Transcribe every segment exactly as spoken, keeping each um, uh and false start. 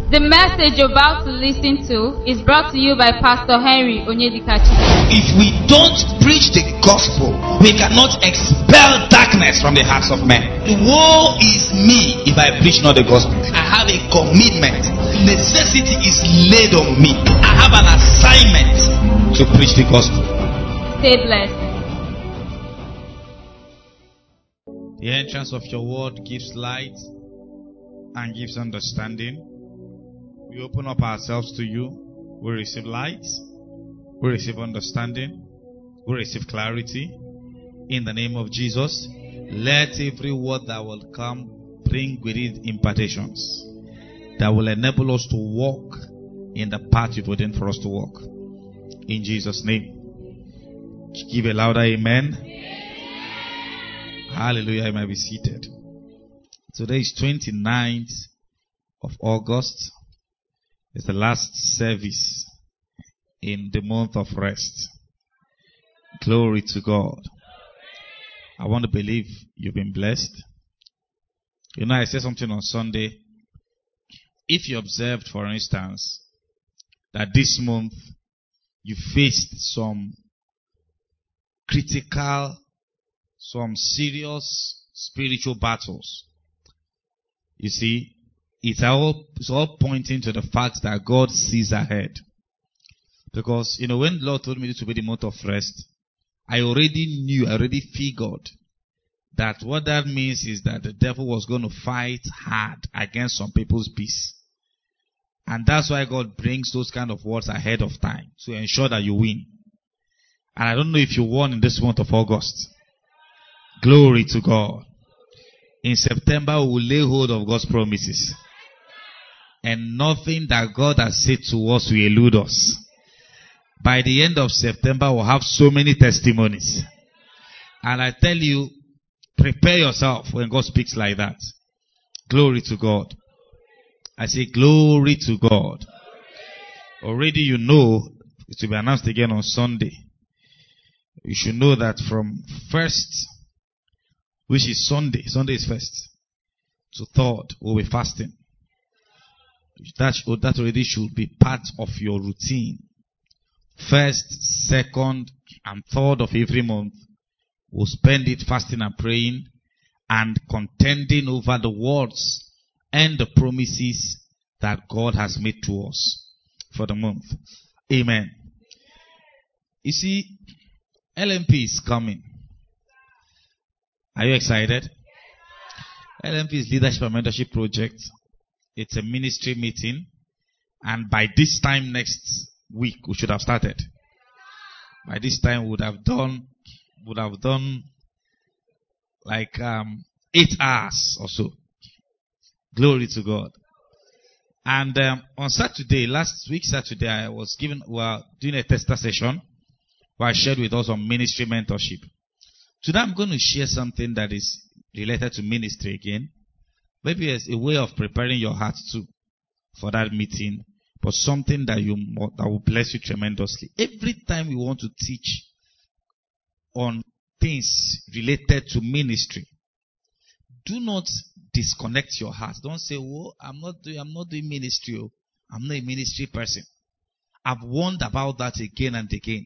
The message you're about to listen to is brought to you by Pastor Henry Onyedikachi. If we don't preach the gospel, we cannot expel darkness from the hearts of men. Woe is me if I preach not the gospel. I have a commitment. Necessity is laid on me. I have an assignment to preach the gospel. Stay blessed. The entrance of your word gives light and gives understanding. We open up ourselves to you. We receive light. We receive understanding. We receive clarity. In the name of Jesus, let every word that will come bring with it impartations that will enable us to walk in the path you've ordained for us to walk. In Jesus' name. Give a louder amen. Hallelujah. You might be seated. Today is twenty-ninth of August. It's the last service in the month of rest. Glory to God. I want to believe you've been blessed. You know, I said something on Sunday. If you observed, for instance, that this month you faced some critical, some serious spiritual battles, you see, it's all, it's all pointing to the fact that God sees ahead. Because, you know, when the Lord told me this would be the month of rest, I already knew, I already figured that what that means is that the devil was going to fight hard against some people's peace. And that's why God brings those kind of words ahead of time to ensure that you win. And I don't know if you won in this month of August. Glory to God. In September, we will lay hold of God's promises. And nothing that God has said to us will elude us. By the end of September, we'll have so many testimonies. And I tell you, prepare yourself when God speaks like that. Glory to God. I say glory to God. Already you know, it will be announced again on Sunday. You should know that from first, which is Sunday, Sunday is first, to third, we'll be fasting. That, that already should be part of your routine. First, second, and third of every month, we'll spend it fasting and praying and contending over the words and the promises that God has made to us for the month. Amen. You see, L M P is coming. Are you excited? L M P is Leadership and Mentorship Project. It's a ministry meeting. And by this time next week, we should have started. By this time, we would have done, would have done like um, eight hours or so. Glory to God. And um, on Saturday, last week Saturday, I was given, we were doing a tester session where I shared with us on ministry mentorship. Today I'm going to share something that is related to ministry again. Maybe as a way of preparing your heart too for that meeting, but something that you that will bless you tremendously. Every time we want to teach on things related to ministry, do not disconnect your heart. Don't say, "Oh, I'm not doing, I'm not doing ministry. Oh, I'm not a ministry person." I've warned about that again and again.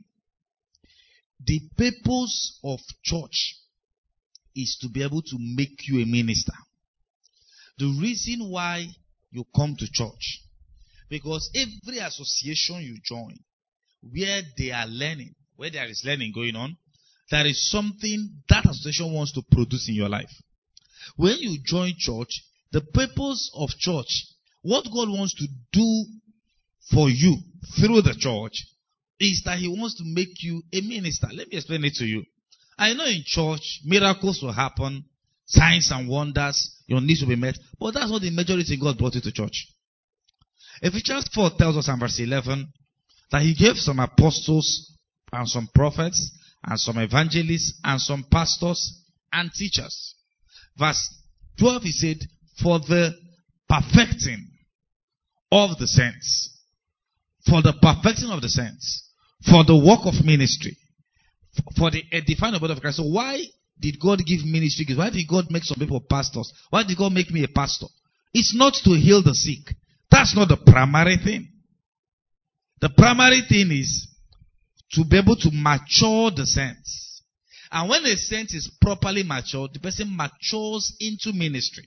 The purpose of church is to be able to make you a minister. The reason why you come to church, because every association you join, where they are learning, where there is learning going on, there is something that association wants to produce in your life. When you join church, the purpose of church, what God wants to do for you through the church, is that He wants to make you a minister. Let me explain it to you. I know in church, miracles will happen, signs and wonders, your needs will be met, but that's not the major reason God brought you to church. Ephesians four tells us in verse eleven that He gave some apostles and some prophets and some evangelists and some pastors and teachers. Verse twelve, He said, for the perfecting of the saints. For the perfecting of the saints. For the work of ministry. For the edifying of the body of Christ. So why did God give ministry gifts? Why did God make some people pastors? Why did God make me a pastor? It's not to heal the sick. That's That's not the primary thing. The primary thing is to be able to mature the saints. And when a saint is properly matured, the person matures into ministry.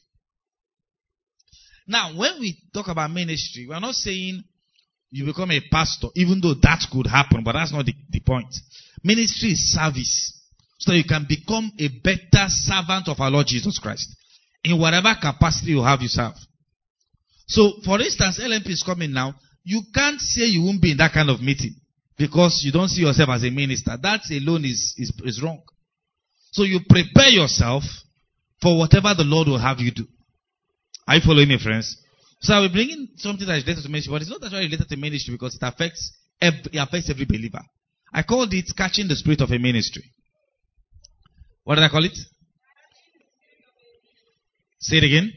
Now, when we talk about ministry, we are not saying you become a pastor, even though that could happen, but that's not the, the point. Ministry is service. So you can become a better servant of our Lord Jesus Christ. In whatever capacity you have, you serve. So, for instance, L M P is coming now. You can't say you won't be in that kind of meeting because you don't see yourself as a minister. That alone is, is, is wrong. So you prepare yourself for whatever the Lord will have you do. Are you following me, friends? So I will bring in something that is related to ministry, but it's not actually related to ministry because it affects every, it affects every believer. I called it catching the spirit of a ministry. What did I call it? Say it again.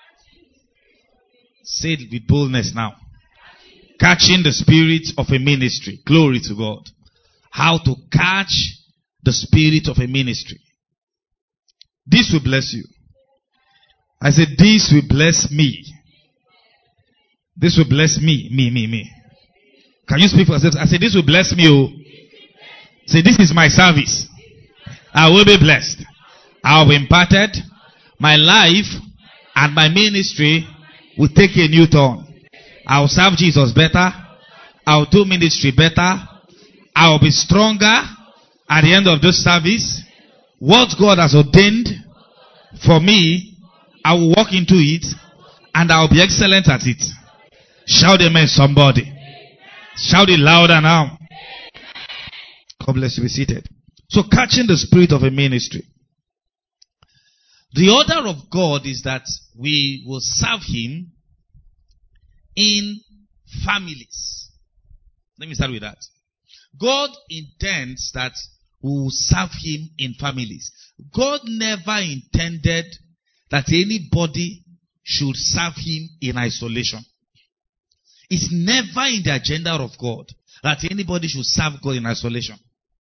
Say it with boldness now. Catching the spirit of a ministry. Glory to God. How to catch the spirit of a ministry. This will bless you. I said, this will bless me. This will bless me. Me, me, me. Can you speak for yourself? I said, this will bless me. Oh. Say, this is my service. I will be blessed. I will be imparted. My life and my ministry will take a new turn. I will serve Jesus better. I will do ministry better. I will be stronger at the end of this service. What God has ordained for me, I will walk into it and I will be excellent at it. Shout amen, somebody. Shout it louder now. God bless you. Be seated. So catching the spirit of a ministry. The order of God is that we will serve Him in families. Let me start with that. God intends that we will serve Him in families. God never intended that anybody should serve Him in isolation. It's never in the agenda of God that anybody should serve God in isolation.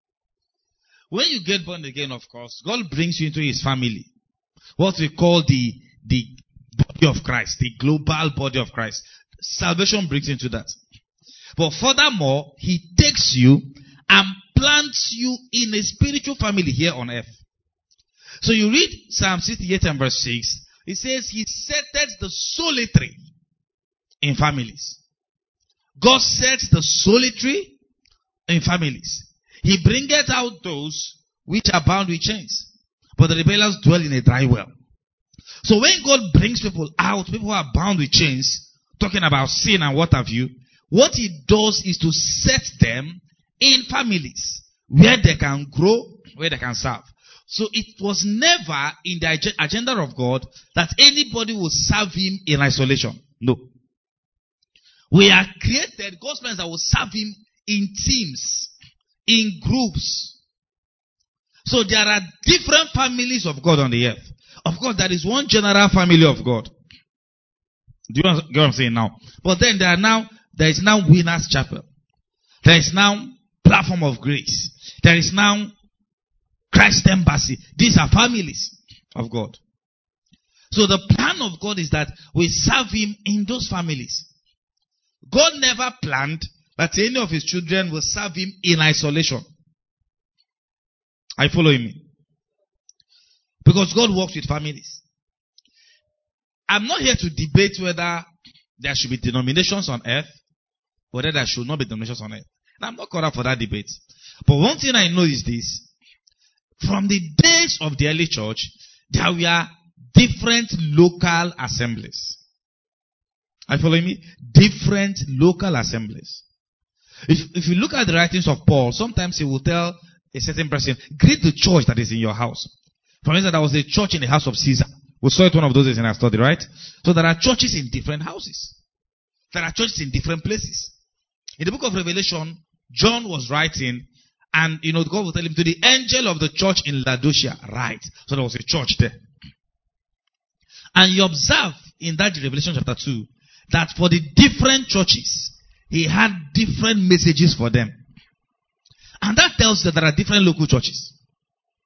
When you get born again, of course, God brings you into His family. What we call the, the body of Christ, the global body of Christ. Salvation brings you into that. But furthermore, He takes you and plants you in a spiritual family here on earth. So you read Psalm sixty-eight and verse six. It says, He setteth the solitary in families. God sets the solitary in families. He bringeth out those which are bound with chains, but the rebellious dwell in a dry well. So when God brings people out, people who are bound with chains, talking about sin and what have you, what He does is to set them in families where they can grow, where they can serve. So it was never in the agenda of God that anybody will serve Him in isolation. No. We are created, God's plans that will serve Him in teams, in groups. So there are different families of God on the earth. Of course, there is one general family of God. Do you get what I'm saying now? But then there are now, there is now Winners Chapel. There is now Platform of Grace. There is now Christ Embassy. These are families of God. So the plan of God is that we serve Him in those families. God never planned that any of His children will serve Him in isolation. Are you following me? Because God works with families. I'm not here to debate whether there should be denominations on earth or whether there should not be denominations on earth. And I'm not caught up for that debate. But one thing I know is this. From the days of the early church, there were different local assemblies. Are you following me? Different local assemblies. If, if you look at the writings of Paul, sometimes he will tell a certain person, greet the church that is in your house. For instance, there was a church in the house of Caesar. We saw it one of those days in our study, right? So there are churches in different houses. There are churches in different places. In the book of Revelation, John was writing, and you know, God will tell him, to the angel of the church in Laodicea, write. So there was a church there. And you observe in that Revelation chapter two, that for the different churches, he had different messages for them. And that tells you that there are different local churches.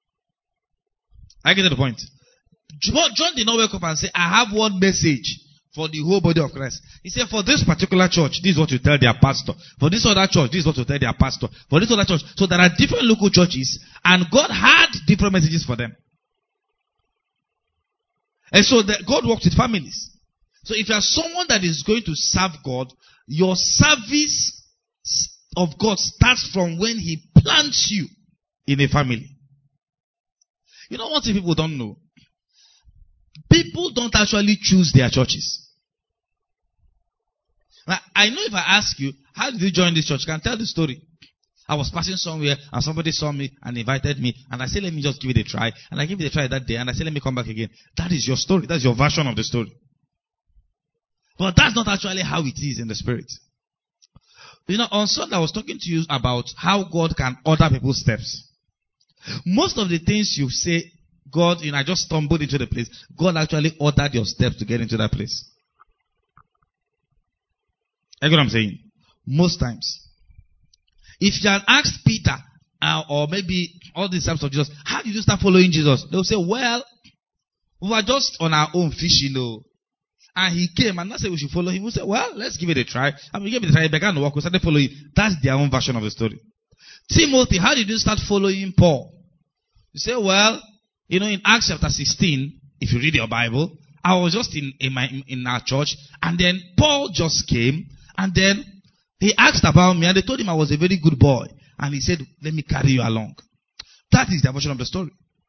I get to the point. John did not wake up and say, I have one message For the whole body of Christ. He said, for this particular church, this is what you tell their pastor. For this other church, this is what you tell their pastor. For this other church. So there are different local churches, and God had different messages for them. And so the, God works with families. So if you are someone that is going to serve God, your service of God starts from when He plants you in a family. You know what people don't know? People don't actually choose their churches. Now, I know if I ask you, how did you join this church? You can tell the story. I was passing somewhere and somebody saw me and invited me, and I said, let me just give it a try. And I gave it a try that day, and I said, let me come back again. That is your story. That's your version of the story. But that's not actually how it is in the spirit. You know, on Sunday I was talking to you about how God can order people's steps. Most of the things you say, God, you know, I just stumbled into the place. God actually ordered your steps to get into that place. You get what I'm saying? Most times. If you had asked Peter, uh, or maybe all the disciples of Jesus, how did you start following Jesus? They will say, well, we were just on our own fishing, you know. And he came, and I said we should follow him. We said, well, let's give it a try. And we gave it a try. He began to walk. We started following him. That's their own version of the story. Timothy, how did you start following Paul? You say, well, you know, in Acts chapter sixteen, if you read your Bible, I was just in, in, my, in our church, and then Paul just came, and then he asked about me, and they told him I was a very good boy. And he said, let me carry you along. That is the version of the story.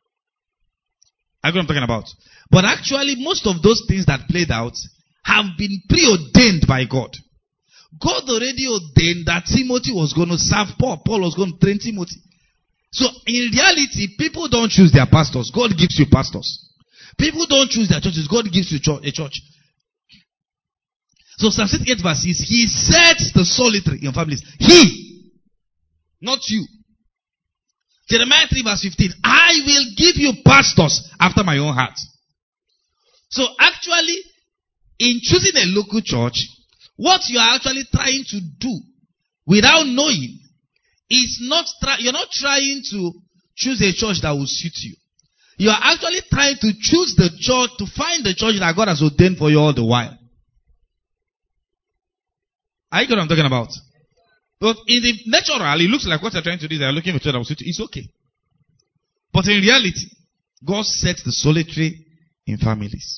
I know what I'm talking about. But actually, most of those things that played out have been preordained by God. God already ordained that Timothy was going to serve Paul. Paul was going to train Timothy. So, in reality, people don't choose their pastors. God gives you pastors. People don't choose their churches. God gives you a church. So, Psalm sixty-eight verse six, He sets the solitary in families. He, not you. Jeremiah three verse fifteen, I will give you pastors after my own heart. So actually, in choosing a local church, what you are actually trying to do without knowing is not, try, you're not trying to choose a church that will suit you. You are actually trying to choose the church, to find the church that God has ordained for you all the while. Are you get what I'm talking about? But in the natural, it looks like what you're trying to do is you're looking for a church that will suit you. It's okay. But in reality, God sets the solitary in families.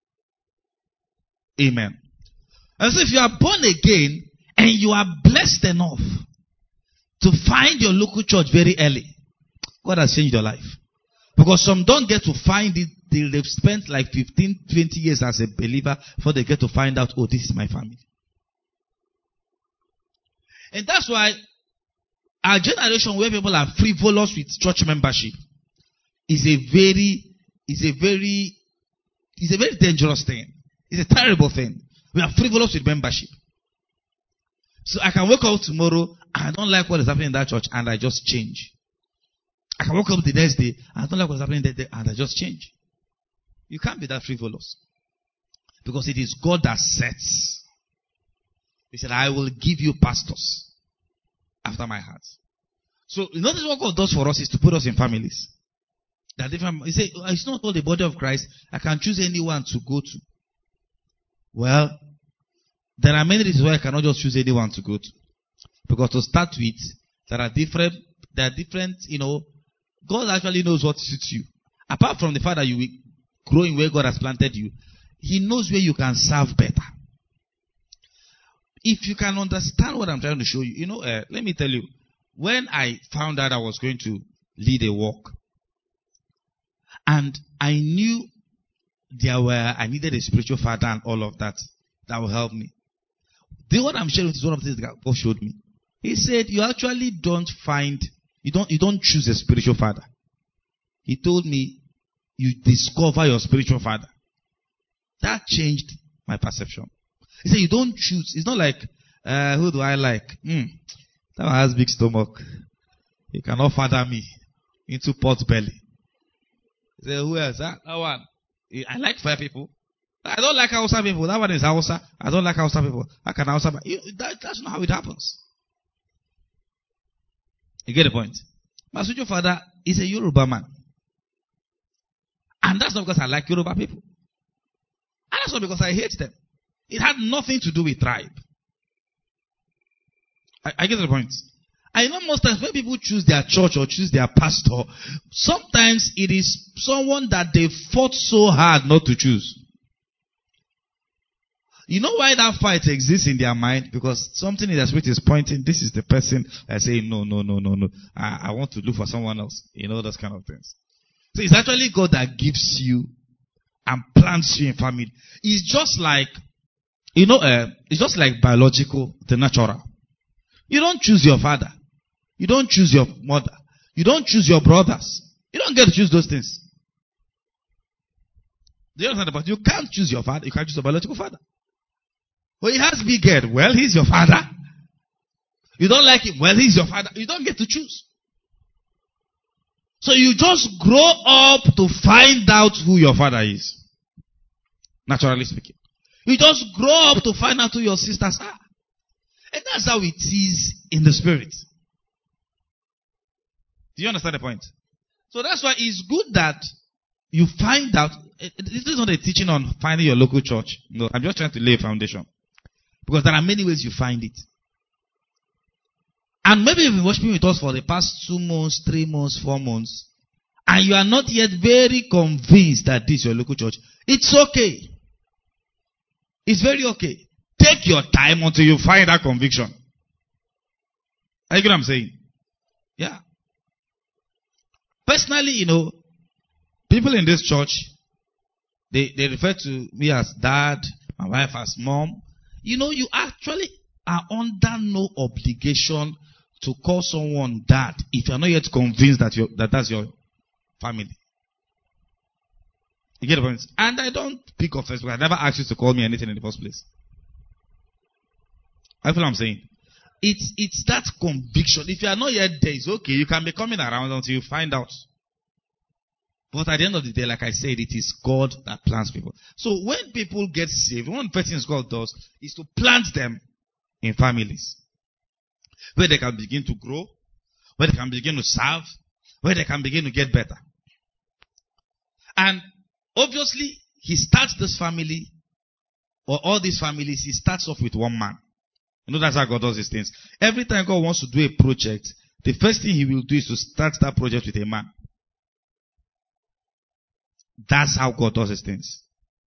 Amen. And so if you are born again and you are blessed enough to find your local church very early, God has changed your life. Because some don't get to find it till they've spent like fifteen, twenty years as a believer before they get to find out, oh, this is my family. And that's why our generation where people are frivolous with church membership is a very, is a very, is a very dangerous thing. It's a terrible thing. We are frivolous with membership. So I can wake up tomorrow and I don't like what is happening in that church and I just change. I can wake up the next day and I don't like what's happening that day and I just change. You can't be that frivolous. Because it is God that sets. He said, I will give you pastors after my heart. So, notice what God does for us is to put us in families. That different. He said, it's not all the body of Christ. I can choose anyone to go to. Well, there are many reasons why I cannot just choose anyone to go to. Because to start with, there are different, there are different, you know, God actually knows what suits you. Apart from the fact that you will grow in where God has planted you, He knows where you can serve better. If you can understand what I'm trying to show you, you know, uh, let me tell you, when I found out I was going to lead a walk, and I knew there were, I needed a spiritual father and all of that, that will help me. The what I'm sharing is one of the things that God showed me. He said, you actually don't find, you don't, you don't choose a spiritual father. He told me, you discover your spiritual father. That changed my perception. He said, you don't choose. It's not like, uh, who do I like? Mm, that one has big stomach. He cannot father me into pot belly. He said, who else? That, that one. I like fair people. I don't like Hausa people. That one is Hausa. I don't like Hausa people. I can Hausa. You, that, that's not how it happens. You get the point? My spiritual father is a Yoruba man. And that's not because I like Yoruba people. And that's not because I hate them. It had nothing to do with tribe. I, I get the point. I know most times when people choose their church or choose their pastor, sometimes it is someone that they fought so hard not to choose. You know why that fight exists in their mind? Because something in their spirit is pointing, this is the person that say, no, no, no, no, no. I, I want to look for someone else. You know, those kind of things. So it's actually God that gives you and plants you in family. It's just like, you know, uh, it's just like biological, the natural. You don't choose your father. You don't choose your mother. You don't choose your brothers. You don't get to choose those things. Do you understand? But you can't choose your father. You can't choose your biological father. Well, he has big head. Well, he's your father. You don't like him. Well, he's your father. You don't get to choose. So you just grow up to find out who your father is. Naturally speaking. You just grow up to find out who your sisters are. And that's how it is in the spirit. Do you understand the point? So that's why it's good that you find out. This is not a teaching on finding your local church. No, I'm just trying to lay a foundation. Because there are many ways you find it. And maybe you've been worshiping with us for the past two months, three months, four months. And you are not yet very convinced that this is your local church. It's okay. It's very okay. Take your time until you find that conviction. Are you get what I'm saying? Yeah. Personally, you know, people in this church, they, they refer to me as dad, my wife as mom. You know, you actually are under no obligation to call someone dad if you're not yet convinced that, you're, that that's your family. You get the point? And I don't pick offense because I never asked you to call me anything in the first place. I feel what I'm saying. It's, it's that conviction. If you are not yet there, it's okay. You can be coming around until you find out. But at the end of the day, like I said, it is God that plants people. So when people get saved, one of the first things God does is to plant them in families. Where they can begin to grow, where they can begin to serve, where they can begin to get better. And obviously, he starts this family, or all these families, he starts off with one man. You know, that's how God does these things. Every time God wants to do a project, the first thing he will do is to start that project with a man. That's how God does his things.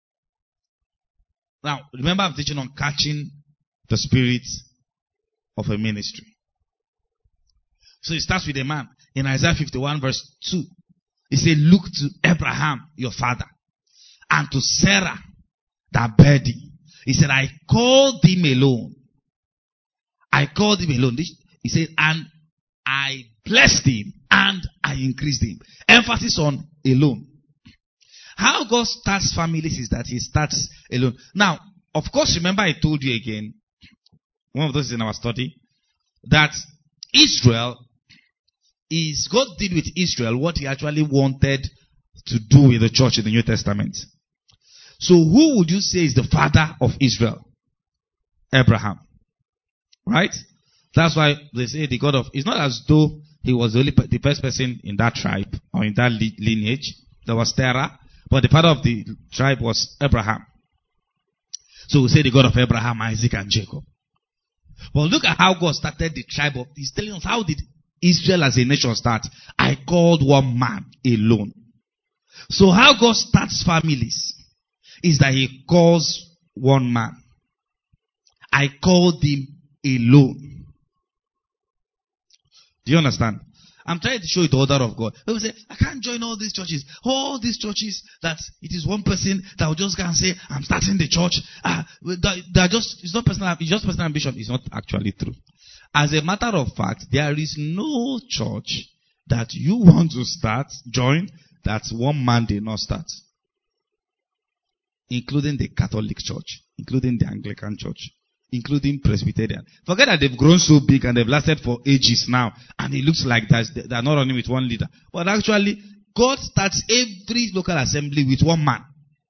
Now, remember I'm teaching on catching the spirit of a ministry. So it starts with a man. In Isaiah fifty-one verse two, he said, look to Abraham, your father, and to Sarah, that bare thee. He said, I called him alone. I called him alone. He said, and I blessed him, and I increased him. Emphasis on alone. How God starts families is that he starts alone. Now, of course, remember I told you again, one of those in our study, that Israel is, God did with Israel what he actually wanted to do with the church in the New Testament. So who would you say is the father of Israel? Abraham. Right? That's why they say the God of, it's not as though he was the only, the first person in that tribe or in that lineage. There was Terah. But the father of the tribe was Abraham. So we say the God of Abraham, Isaac, and Jacob. But look at how God started the tribe of, he's telling us, how did Israel as a nation start? I called one man alone. So how God starts families is that he calls one man. I called him alone. Do you understand? I'm trying to show you the order of God. People say, I can't join all these churches. All these churches that it is one person that will just go and say, I'm starting the church. Ah, they're just, it's not personal, it's just personal ambition. It's not actually true. As a matter of fact, there is no church that you want to start, join, that one man did not start. Including the Catholic Church, including the Anglican Church, including Presbyterian. Forget that they've grown so big and they've lasted for ages now. And it looks like that they're not running with one leader. But actually, God starts every local assembly with one man.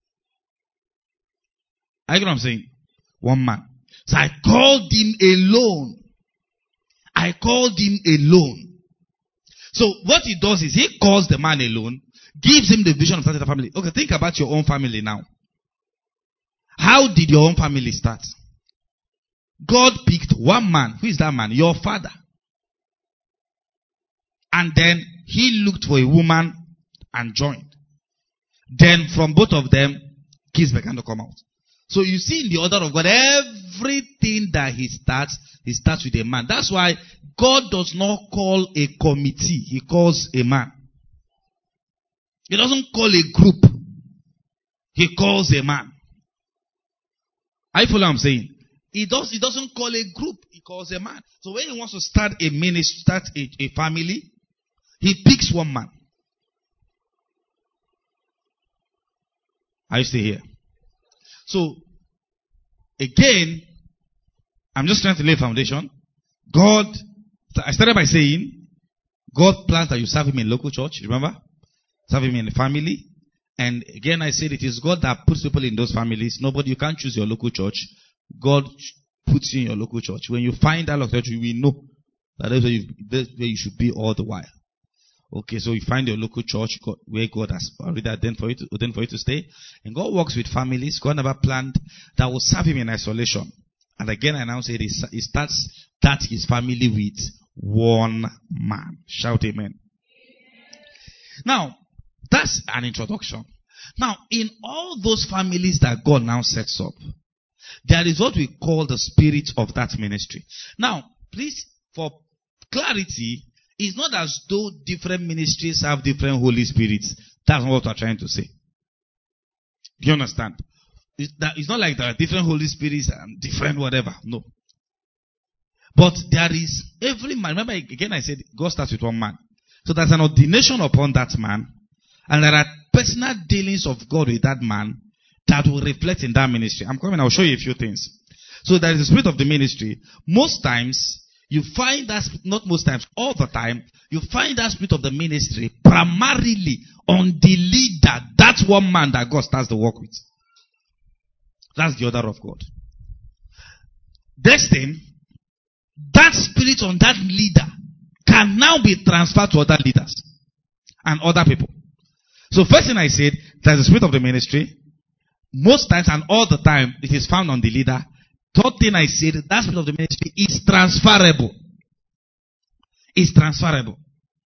I get what I'm saying? One man. So I called him alone. I called him alone. So what he does is he calls the man alone, gives him the vision of starting a family. Okay, think about your own family now. How did your own family start? God picked one man. Who is that man? Your father. And then he looked for a woman and joined. Then from both of them, kids began to come out. So you see in the order of God, everything that he starts, he starts with a man. That's why God does not call a committee. He calls a man. He doesn't call a group. He calls a man. I follow what I'm saying. He does. He doesn't call a group. He calls a man. So when he wants to start a ministry, start a, a family, he picks one man. Are you still here? So again, I'm just trying to lay a foundation. God, I started by saying, God plans that you serve him in local church. Remember, serve him in the family. And again, I said it is God that puts people in those families. Nobody, you can't choose your local church. God puts you in your local church. When you find that local church, you will know that that's where you, that's where you should be all the while. Okay, so you find your local church where God has already ordained for you to, ordained for you to stay. And God works with families. God never planned that will serve him in isolation. And again, I now say he starts that his family with one man. Shout amen. Now, that's an introduction. Now, in all those families that God now sets up, there is what we call the spirit of that ministry. Now, please, for clarity, it's not as though different ministries have different Holy Spirits. That's not what we're trying to say. Do you understand? It's, that, it's not like there are different Holy Spirits and different whatever. No. But there is every man. Remember, again, I said God starts with one man. So there's an ordination upon that man. And there are personal dealings of God with that man that will reflect in that ministry. I'm coming, I'll show you a few things. So there is the spirit of the ministry. Most times, you find that, not most times, all the time, you find that spirit of the ministry primarily on the leader. That's one man that God starts to work with. That's the order of God. Next thing, that spirit on that leader can now be transferred to other leaders and other people. So first thing I said, there's the spirit of the ministry. Most times and all the time, it is found on the leader. Third thing I said, that spirit of the ministry is transferable. It's transferable.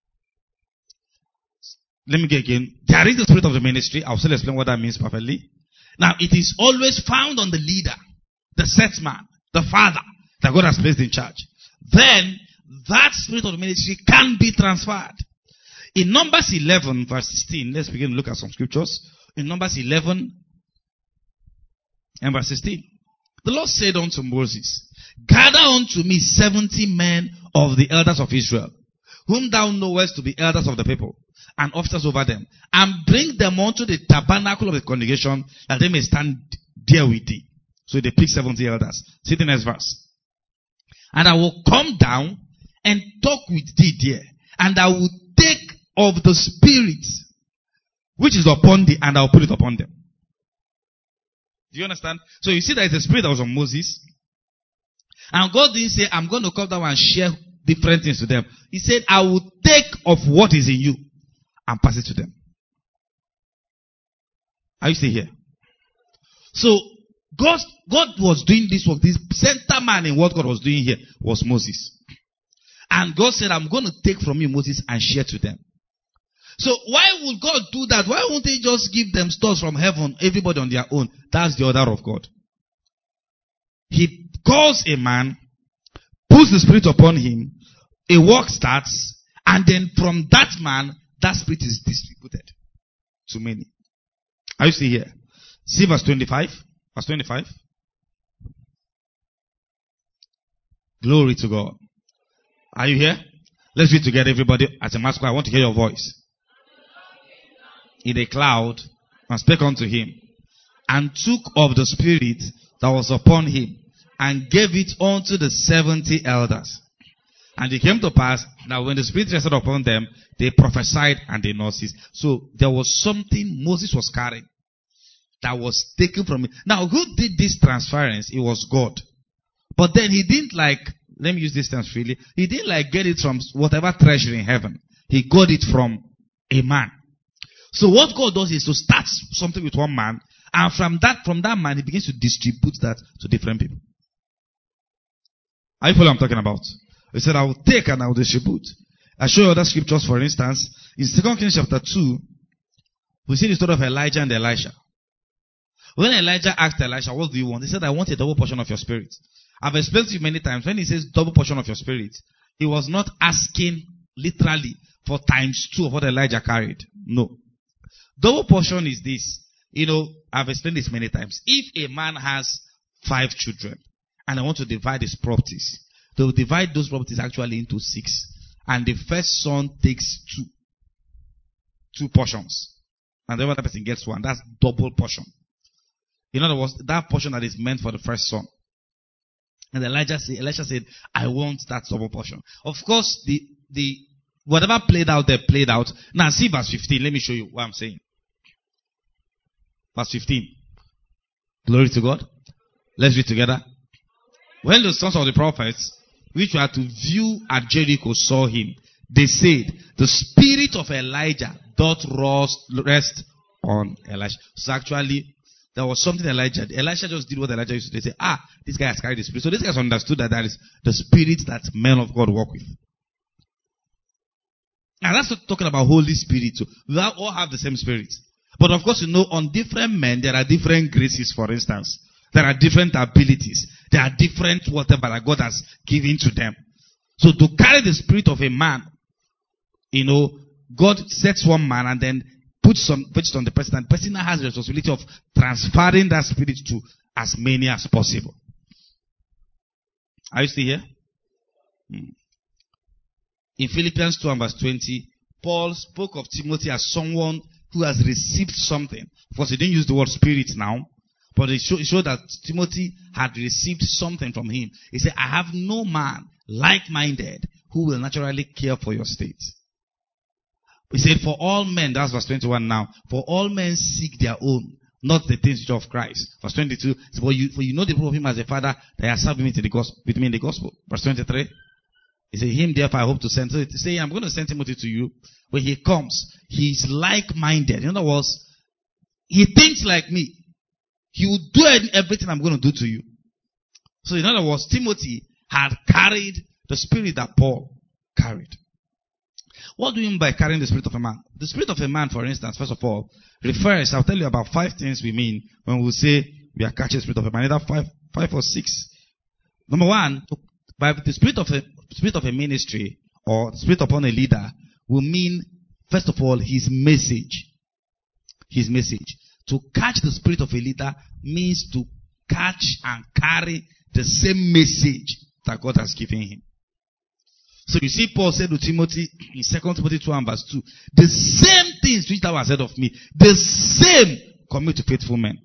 Let me get again. There is the spirit of the ministry. I'll still explain what that means perfectly. Now, it is always found on the leader, the set man, the father that God has placed in charge. Then, that spirit of the ministry can be transferred. In Numbers eleven, verse sixteen, let's begin to look at some scriptures. In Numbers eleven and verse sixteen, the Lord said unto Moses, gather unto me seventy men of the elders of Israel, whom thou knowest to be elders of the people, and officers over them, and bring them unto the tabernacle of the congregation, that they may stand there with thee. So they pick seventy elders. See the next verse. And I will come down and talk with thee there, and I will take of the Spirit which is upon thee, and I will put it upon them. Do you understand? So you see that it's the spirit that was on Moses. And God didn't say, I'm going to come down and share different things to them. He said, I will take of what is in you and pass it to them. Are you still here? So, God, God was doing this work. This center man in what God was doing here was Moses. And God said, I'm going to take from you, Moses, and share to them. So why would God do that? Why won't he just give them stores from heaven, everybody on their own? That's the order of God. He calls a man, puts the spirit upon him, a work starts, and then from that man, that spirit is distributed to many. Are you still here? See verse twenty-five. Verse twenty-five. Glory to God. Are you here? Let's read together, everybody. As a mask, I want to hear your voice. In a cloud, and spake unto him, and took of the spirit that was upon him, and gave it unto the seventy elders. And it came to pass that when the spirit rested upon them, they prophesied and they not ceased. So there was something Moses was carrying that was taken from him. Now, who did this transference? It was God. But then he didn't like, let me use this term freely, he didn't like get it from whatever treasure in heaven. He got it from a man. So what God does is to start something with one man, And from that, from that man, he begins to distribute that to different people. Are you following what I'm talking about? He said, I will take and I will distribute. I show you other scriptures, for instance. In Second Kings chapter two, we see the story of Elijah and Elisha. When Elijah asked Elisha, what do you want? He said, I want a double portion of your spirit. I've explained to you many times, when he says double portion of your spirit, he was not asking literally for times two of what Elijah carried. No. Double portion is this. You know, I've explained this many times. If a man has five children and I want to divide his properties, they will divide those properties actually into six. And the first son takes two. Two portions. And the other person gets one. That's double portion. In other words, that portion that is meant for the first son. And Elijah said, Elisha said, I want that double portion. Of course, the, the, whatever played out there played out. Now see verse fifteen. Let me show you what I'm saying. Verse fifteen. Glory to God. Let's read together. When the sons of the prophets, which were to view at Jericho, saw him, they said, the spirit of Elijah doth rest on Elisha. So actually, there was something Elijah did. Elisha just did what Elijah used to do. They say, ah, this guy has carried the spirit. So this guy has understood that that is the spirit that men of God work with. And that's not talking about Holy Spirit. So we all have the same spirit. But of course, you know, on different men, there are different graces, for instance. There are different abilities. There are different whatever that God has given to them. So to carry the spirit of a man, you know, God sets one man and then puts some puts it on the person, and the person now has the responsibility of transferring that spirit to as many as possible. Are you still here? Hmm. In Philippians two and verse twenty, Paul spoke of Timothy as someone who has received something. Of course, he didn't use the word spirit now, but it showed, it showed that Timothy had received something from him. He said, I have no man like-minded who will naturally care for your state. He said, for all men, that's verse twenty-one now, for all men seek their own, not the things which are of Christ. Verse twenty-two, for you, for you know the proof of him as a father that has served me to the gospel, with me in the gospel. Verse twenty-three, he said, him therefore I hope to send. So he said, I'm going to send Timothy to you. When he comes, he is like-minded. In other words, he thinks like me. He will do everything I'm going to do to you. So in other words, Timothy had carried the spirit that Paul carried. What do you mean by carrying the spirit of a man? The spirit of a man, for instance, first of all, refers, I'll tell you about five things we mean when we say we are catching the spirit of a man. Either five, five or six. Number one, by the spirit of a spirit of a ministry or spirit upon a leader will mean, first of all, his message. His message. To catch the spirit of a leader means to catch and carry the same message that God has given him. So you see, Paul said to Timothy in Second Timothy two and verse two, the same things which thou hast heard of me, the same commit to faithful men.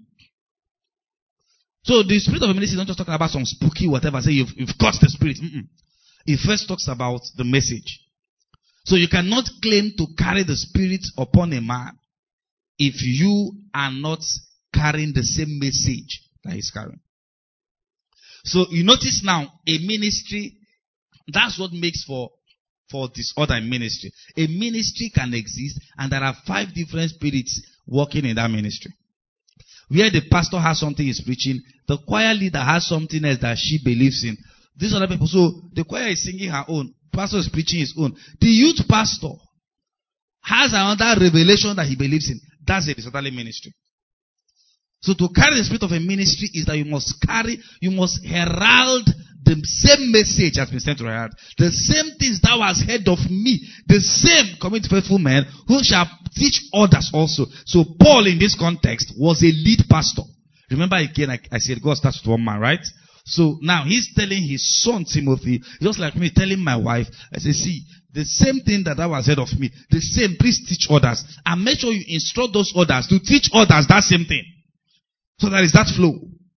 So the spirit of a ministry is not just talking about some spooky whatever, say you've, you've caught the spirit. Mm-mm. It first talks about the message. So you cannot claim to carry the spirit upon a man if you are not carrying the same message that he's carrying. So you notice now, a ministry, that's what makes for, for disorder in ministry. A ministry can exist and there are five different spirits working in that ministry. Where the pastor has something he's preaching, the choir leader has something else that she believes in. These other people, so the choir is singing her own, pastor is preaching his own. The youth pastor has another revelation that he believes in. That's a disorderly ministry. So to carry the spirit of a ministry is that you must carry, you must herald the same message has been sent to herald. The same things thou hast heard of me, the same commit faithful men who shall teach others also. So Paul in this context was a lead pastor. Remember again, I, I said God starts with one man, right? So now he's telling his son Timothy, just like me telling my wife, I say, see, the same thing that thou hast heard of me, the same, please teach others. And make sure you instruct those others to teach others that same thing. So there is that flow.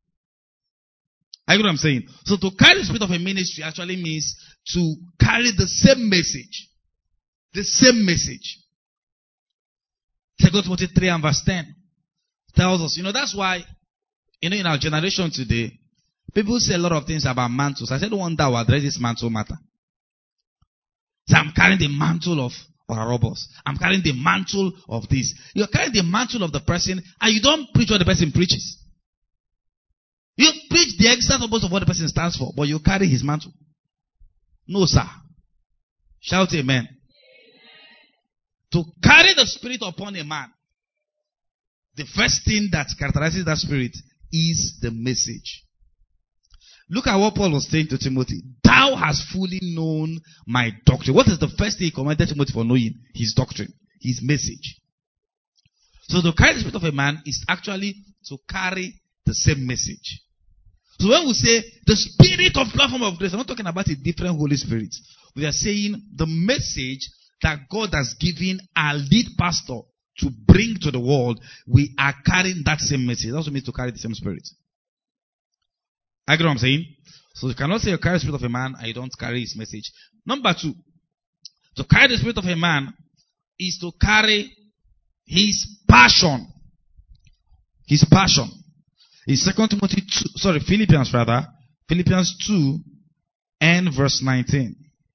I get what I'm saying? So to carry the spirit of a ministry actually means to carry the same message. The same message. Second Timothy three and verse ten tells us, you know, that's why, you know, in our generation today, people say a lot of things about mantles. I said, one day I will address this mantle matter. So I'm carrying the mantle of, or a robust. I'm carrying the mantle of this. You're carrying the mantle of the person, and you don't preach what the person preaches. You preach the exact opposite of what the person stands for, but you carry his mantle. No, sir. Shout amen. Amen. To carry the Spirit upon a man, the first thing that characterizes that Spirit is the message. Look at what Paul was saying to Timothy. Thou hast fully known my doctrine. What is the first thing he commanded Timothy for knowing? His doctrine, his message. So to carry the Spirit of a man is actually to carry the same message. So when we say the Spirit of platform of grace, we're not talking about a different Holy Spirit. We are saying the message that God has given our lead pastor to bring to the world, we are carrying that same message. That also means to carry the same Spirit. I get what I'm saying? So you cannot say you carry the Spirit of a man and you don't carry his message. Number two, to carry the Spirit of a man is to carry his passion. His passion. In Second Timothy two, sorry, Philippians rather, Philippians two and verse nineteen.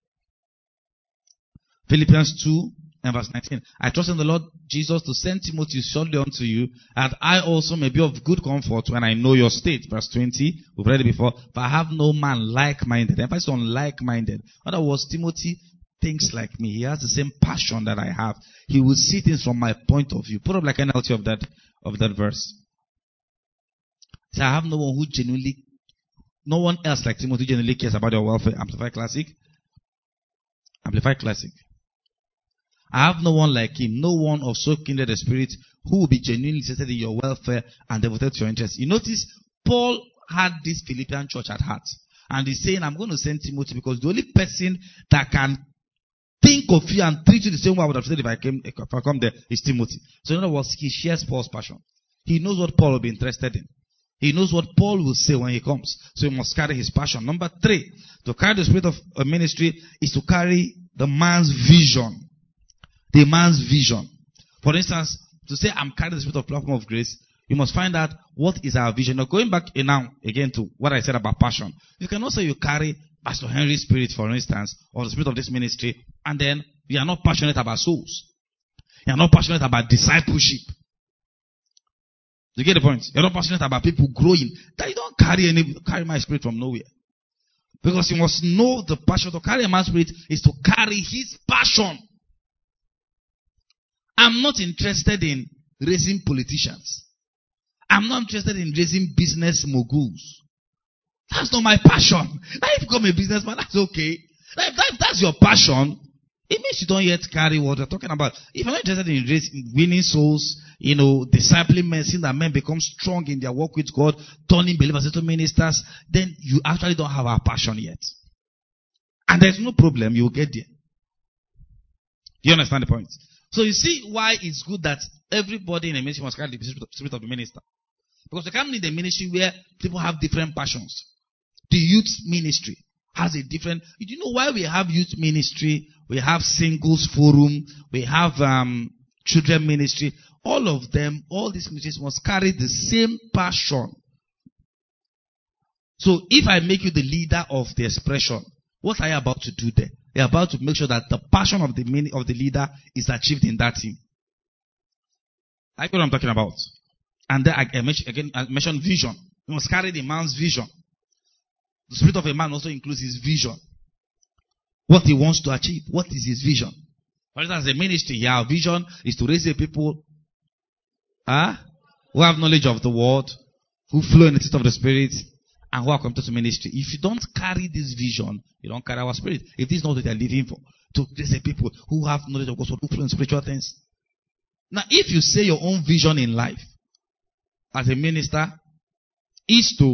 Philippians two and verse nineteen. I trust in the Lord Jesus to send Timothy shortly unto you, and I also may be of good comfort when I know your state. Verse twenty, we've read it before. For I have no man like-minded. Emphasis on like-minded. In other words, Timothy thinks like me. He has the same passion that I have. He will see things from my point of view. Put up like an N L T of that of that verse. So I have no one who genuinely, no one else like Timothy genuinely cares about your welfare. Amplified Classic. Amplified Classic. I have no one like him, no one of so kindred a spirit who will be genuinely interested in your welfare and devoted to your interests. You notice, Paul had this Philippian church at heart. And he's saying, I'm going to send Timothy because the only person that can think of you and treat you the same way I would have said if I came, if I come there is Timothy. So in other words, he shares Paul's passion. He knows what Paul will be interested in. He knows what Paul will say when he comes. So he must carry his passion. Number three, to carry the spirit of a ministry is to carry the man's vision. The man's vision. For instance, to say I'm carrying the spirit of platform of grace, you must find out what is our vision. Now going back now again to what I said about passion. You cannot say you carry Pastor Henry's spirit, for instance, or the spirit of this ministry, and then you are not passionate about souls. You are not passionate about discipleship. You get the point? You're not passionate about people growing. That you don't carry any carry my spirit from nowhere. Because you must know the passion. To carry a man's spirit is to carry his passion. I'm not interested in raising politicians. I'm not interested in raising business moguls. That's not my passion. Now if you become a businessman, that's okay. Now if, that, if that's your passion, it means you don't yet carry what we're talking about. If you're not interested in raising, winning souls, you know, discipling men, seeing that men become strong in their walk with God, turning believers into ministers, then you actually don't have our passion yet. And there's no problem, you will get there. Do you understand the point? So you see why it's good that everybody in a ministry must carry the spirit of the minister. Because you can't need a ministry where people have different passions. The youth ministry has a different... Do you know why we have youth ministry? We have singles forum. We have um, children ministry. All of them, all these ministries must carry the same passion. So if I make you the leader of the expression, what are you about to do there? You're about to make sure that the passion of the of the leader is achieved in that team. I know what I'm talking about. And then I mentioned, again, I mentioned vision. You must carry the man's vision. The spirit of a man also includes his vision. What he wants to achieve. What is his vision? For instance, the ministry here, our vision is to raise a people uh, who have knowledge of the word, who flow in the state of the spirit, and who are committed to ministry. If you don't carry this vision, you don't carry our spirit. If this is not what they are living for, to raise a people who have knowledge of God, who flow in spiritual things. Now, if you say your own vision in life as a minister is to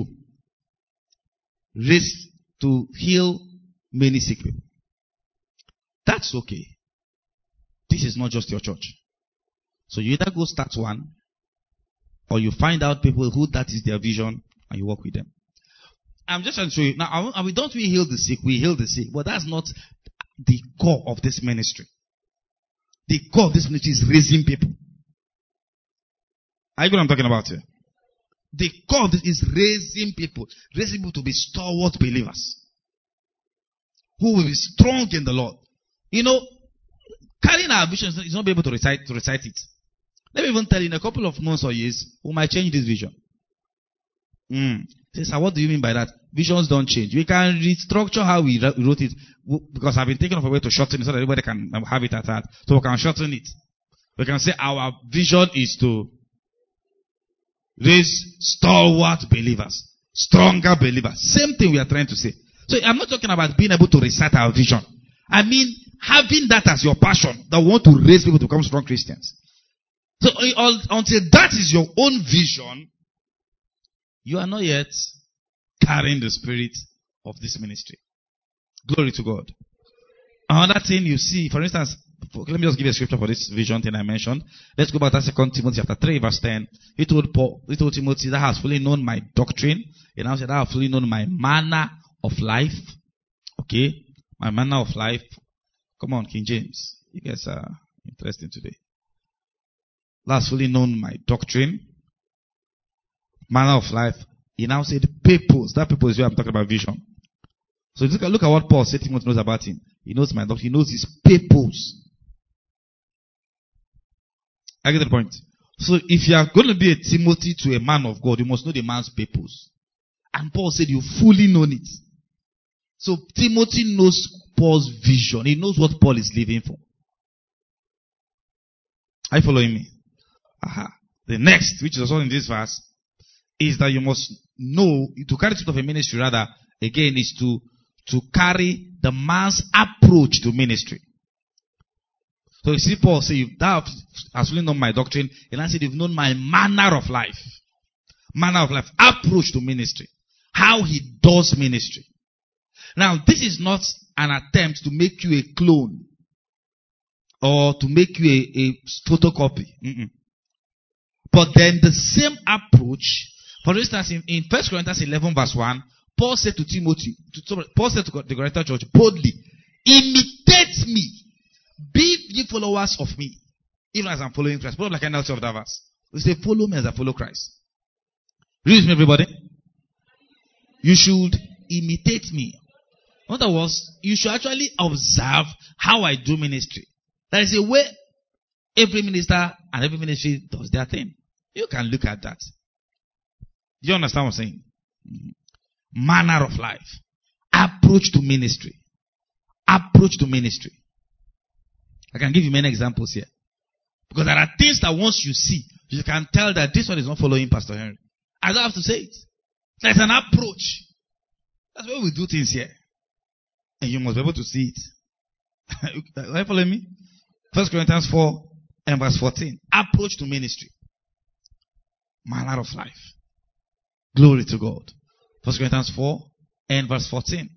raise, to heal many sick people, that's okay. This is not just your church. So you either go start one, or you find out people who that is their vision, and you work with them. I'm just trying to show you. Now, we don't we heal the sick, we heal the sick, but that's not the core of this ministry. The core of this ministry is raising people. Are you know what I'm talking about here? The core of this is raising people. Raising people to be stalwart believers. Who will be strong in the Lord. You know, Carrying our vision is not be able to recite to recite it. Let me even tell you, in a couple of months or years, we might change this vision. Mm. Say, sir, what do you mean by that? Visions don't change. We can restructure how we wrote it, because I've been thinking of a way to shorten it so that everybody can have it at heart. So we can shorten it. We can say our vision is to raise stalwart believers, stronger believers. Same thing we are trying to say. So I'm not talking about being able to recite our vision. I mean having that as your passion, that want to raise people to become strong Christians. So until that is your own vision, you are not yet carrying the spirit of this ministry. Glory to God. Another thing you see, for instance, let me just give you a scripture for this vision thing I mentioned. Let's go back to Second Timothy chapter three, verse ten. He told Paul, he told Timothy, that has fully known my doctrine. He now said, that has fully known my manner of life. Okay? My manner of life. Come on, King James. You guys are interesting today. That has fully known my doctrine. Manner of life. He now said purpose. That purpose is where I'm talking about vision. So look at, look at what Paul said Timothy knows about him. He knows my doctrine. He knows his purpose. I get the point. So if you are going to be a Timothy to a man of God, you must know the man's purpose. And Paul said you fully known it. So Timothy knows Paul's vision. He knows what Paul is living for. Are you following me? Aha. The next, which is also in this verse, is that you must know, to carry the spirit of a ministry rather, again, is to, to carry the man's approach to ministry. So you see Paul say, thou hast really known my doctrine, and I said, you've known my manner of life. Manner of life, approach to ministry. How he does ministry. Now, this is not an attempt to make you a clone, or to make you a, a photocopy. Mm-mm. But then the same approach, for instance, in, in First Corinthians eleven verse one, Paul said to Timothy, to, Paul said to the Corinthian church, boldly, imitate me, be ye followers of me, even as I'm following Christ. Put up like an N L T of that verse. We say, follow me as I follow Christ. Read with me, everybody. You should imitate me. In other words, you should actually observe how I do ministry. There is a way every minister and every ministry does their thing. You can look at that. Do you understand what I'm saying? Mm-hmm. Manner of life. Approach to ministry. Approach to ministry. I can give you many examples here. Because there are things that once you see, you can tell that this one is not following Pastor Henry. I don't have to say it. There's an approach. That's why we do things here. And you must be able to see it. Are you following me? First Corinthians four and verse fourteen. Approach to ministry. Manner of life. Glory to God. First Corinthians four and verse fourteen.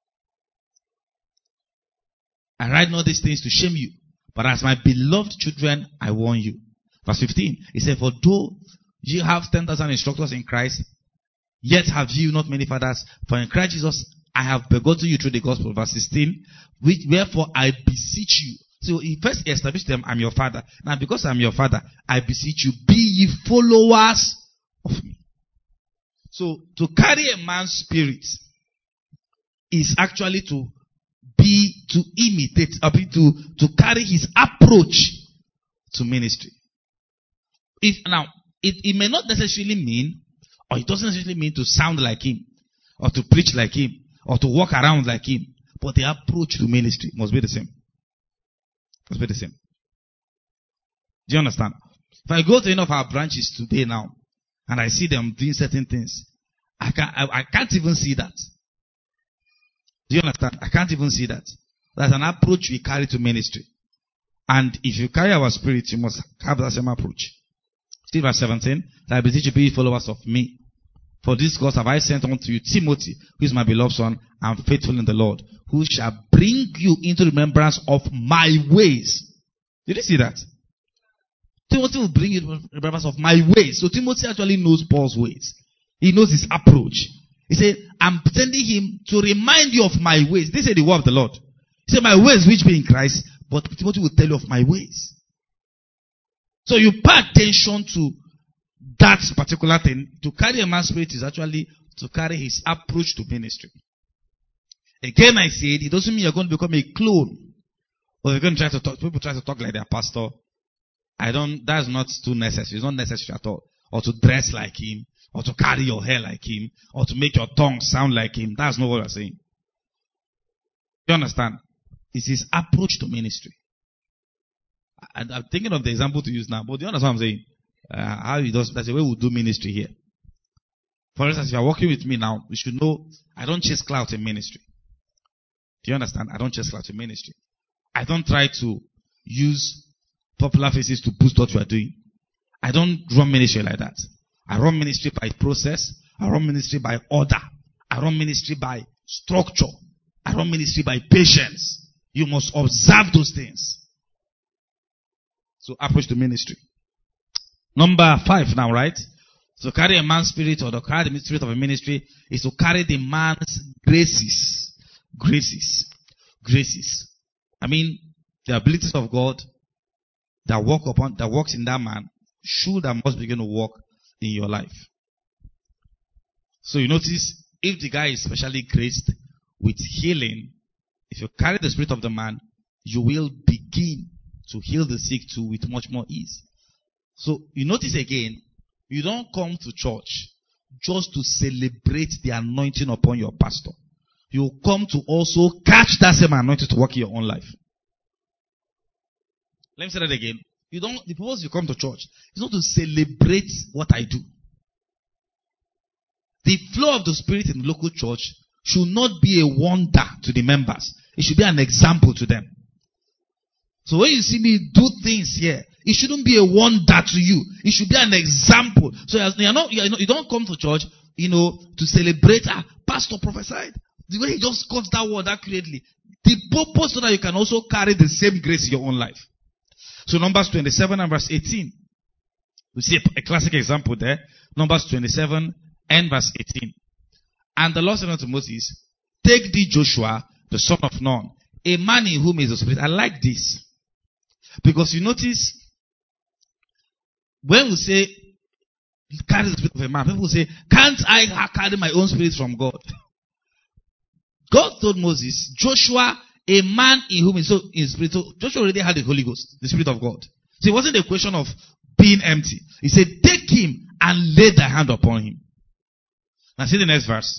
I write not these things to shame you, but as my beloved children, I warn you. Verse fifteen. He said, for though you have ten thousand instructors in Christ, yet have you not many fathers. For in Christ Jesus, I have begotten you through the gospel. Verse sixteen. Which, wherefore I beseech you. So he first established them, I'm your father. Now because I'm your father, I beseech you, be ye followers of me. So to carry a man's spirit is actually to be, to imitate, or be to, to carry his approach to ministry. If now, it, it may not necessarily mean, or it doesn't necessarily mean to sound like him, or to preach like him, or to walk around like him, but the approach to ministry must be the same. Must be the same. Do you understand? If I go to any of our branches today now, and I see them doing certain things, I can't, I, I can't even see that. Do you understand? I can't even see that. That's an approach we carry to ministry. And if you carry our spirit, you must have that same approach. Still verse seventeen. I beseech you, be followers of me. For this cause have I sent unto you Timothy, who is my beloved son, and faithful in the Lord, who shall bring you into remembrance of my ways. Did you see that? Timothy will bring you into remembrance of my ways. So Timothy actually knows Paul's ways. He knows his approach. He said, I'm sending him to remind you of my ways. This is the word of the Lord. He said, my ways which be in Christ, but Timothy will tell you of my ways. So you pay attention to that particular thing. To carry a man's spirit is actually to carry his approach to ministry. Again, I said, it doesn't mean you're going to become a clone, Or you're going to try to talk, people try to talk like their pastor. I don't, that's not too necessary. It's not necessary at all. Or to dress like him, or to carry your hair like him, or to make your tongue sound like him. That's not what I'm saying. You understand? It's his approach to ministry. I, I'm thinking of the example to use now, but you understand what I'm saying? Uh, how he does, that's the way we do ministry here. For instance, if you're working with me now, you should know I don't chase clout in ministry. Do you understand? I don't chase clout in ministry. I don't try to use popular faces to boost what you are doing. I don't run ministry like that. I run ministry by process. I run ministry by order. I run ministry by structure. I run ministry by patience. You must observe those things. So approach to ministry. Number five now, right? To carry a man's spirit or to carry the spirit of a ministry is to carry the man's graces. Graces. Graces. I mean, the abilities of God that work upon, that works in that man should and must begin to work in your life. So you notice, if the guy is specially graced with healing, if you carry the spirit of the man, you will begin to heal the sick too with much more ease. So you notice again, you don't come to church just to celebrate the anointing upon your pastor. You come to also catch that same anointing to work in your own life. Let me say that again. You don't, the purpose you come to church is not to celebrate what I do. The flow of the Spirit in the local church should not be a wonder to the members. It should be an example to them. So when you see me do things here, it shouldn't be a wonder to you. It should be an example. So you're not, you're not, you don't come to church, you know, to celebrate. Ah, pastor prophesied. The way he just cut that word accurately. The purpose so that you can also carry the same grace in your own life. So Numbers twenty-seven and verse eighteen. We see a, a classic example there. Numbers twenty-seven and verse eighteen. And the Lord said unto Moses, take thee Joshua, the son of Nun, a man in whom is the Spirit. I like this. Because you notice, when we say, carry the spirit of a man, people say, can't I carry my own spirit from God? God told Moses, Joshua, a man in whom is so in spirit. So Joshua already had the Holy Ghost, the Spirit of God. So it wasn't a question of being empty. He said, take him and lay thy hand upon him. Now see the next verse.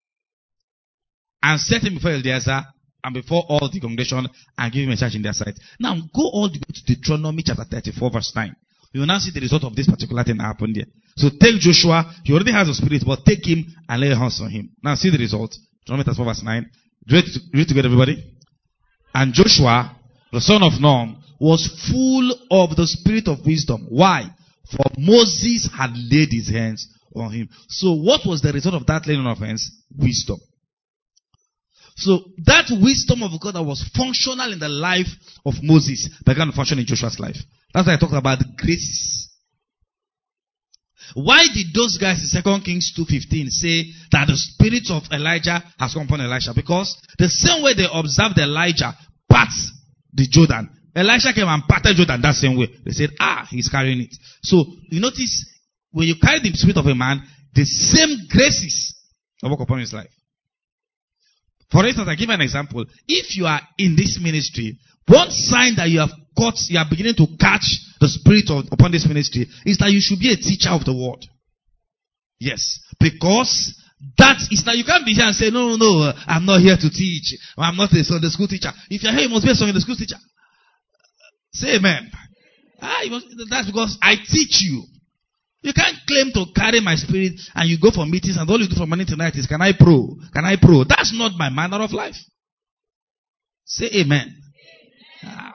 And set him before Eleazar and before all the congregation and give him a charge in their sight. Now go all the way to Deuteronomy chapter thirty-four verse nine. You will now see the result of this particular thing that happened there. So take Joshua, he already has the spirit, but take him and lay hands on him. Now see the result. Deuteronomy thirty-four verse nine. Read, read together everybody. And Joshua, the son of Nun, was full of the spirit of wisdom. Why? For Moses had laid his hands on him. So what was the result of that laying on of hands? Wisdom. So that wisdom of God that was functional in the life of Moses began to function in Joshua's life. That's why I talked about the graces. Why did those guys in Second Kings two fifteen say that the spirit of Elijah has come upon Elisha? Because the same way they observed Elijah part the Jordan, Elisha came and parted Jordan that same way. They said, ah, he's carrying it. So you notice, when you carry the spirit of a man, the same graces will work upon his life. For instance, I give an example. If you are in this ministry, one sign that you have got, you are beginning to catch the spirit of, upon this ministry is that you should be a teacher of the word. Yes. Because that is that you can't be here and say, no, no, no, I'm not here to teach. I'm not a Sunday school teacher. If you're here, you must be a Sunday school teacher. Say amen. Ah, you must, that's because I teach you. You can't claim to carry my spirit and you go for meetings and all you do from morning to night is, can I pray? Can I pray? That's not my manner of life. Say amen. Ah.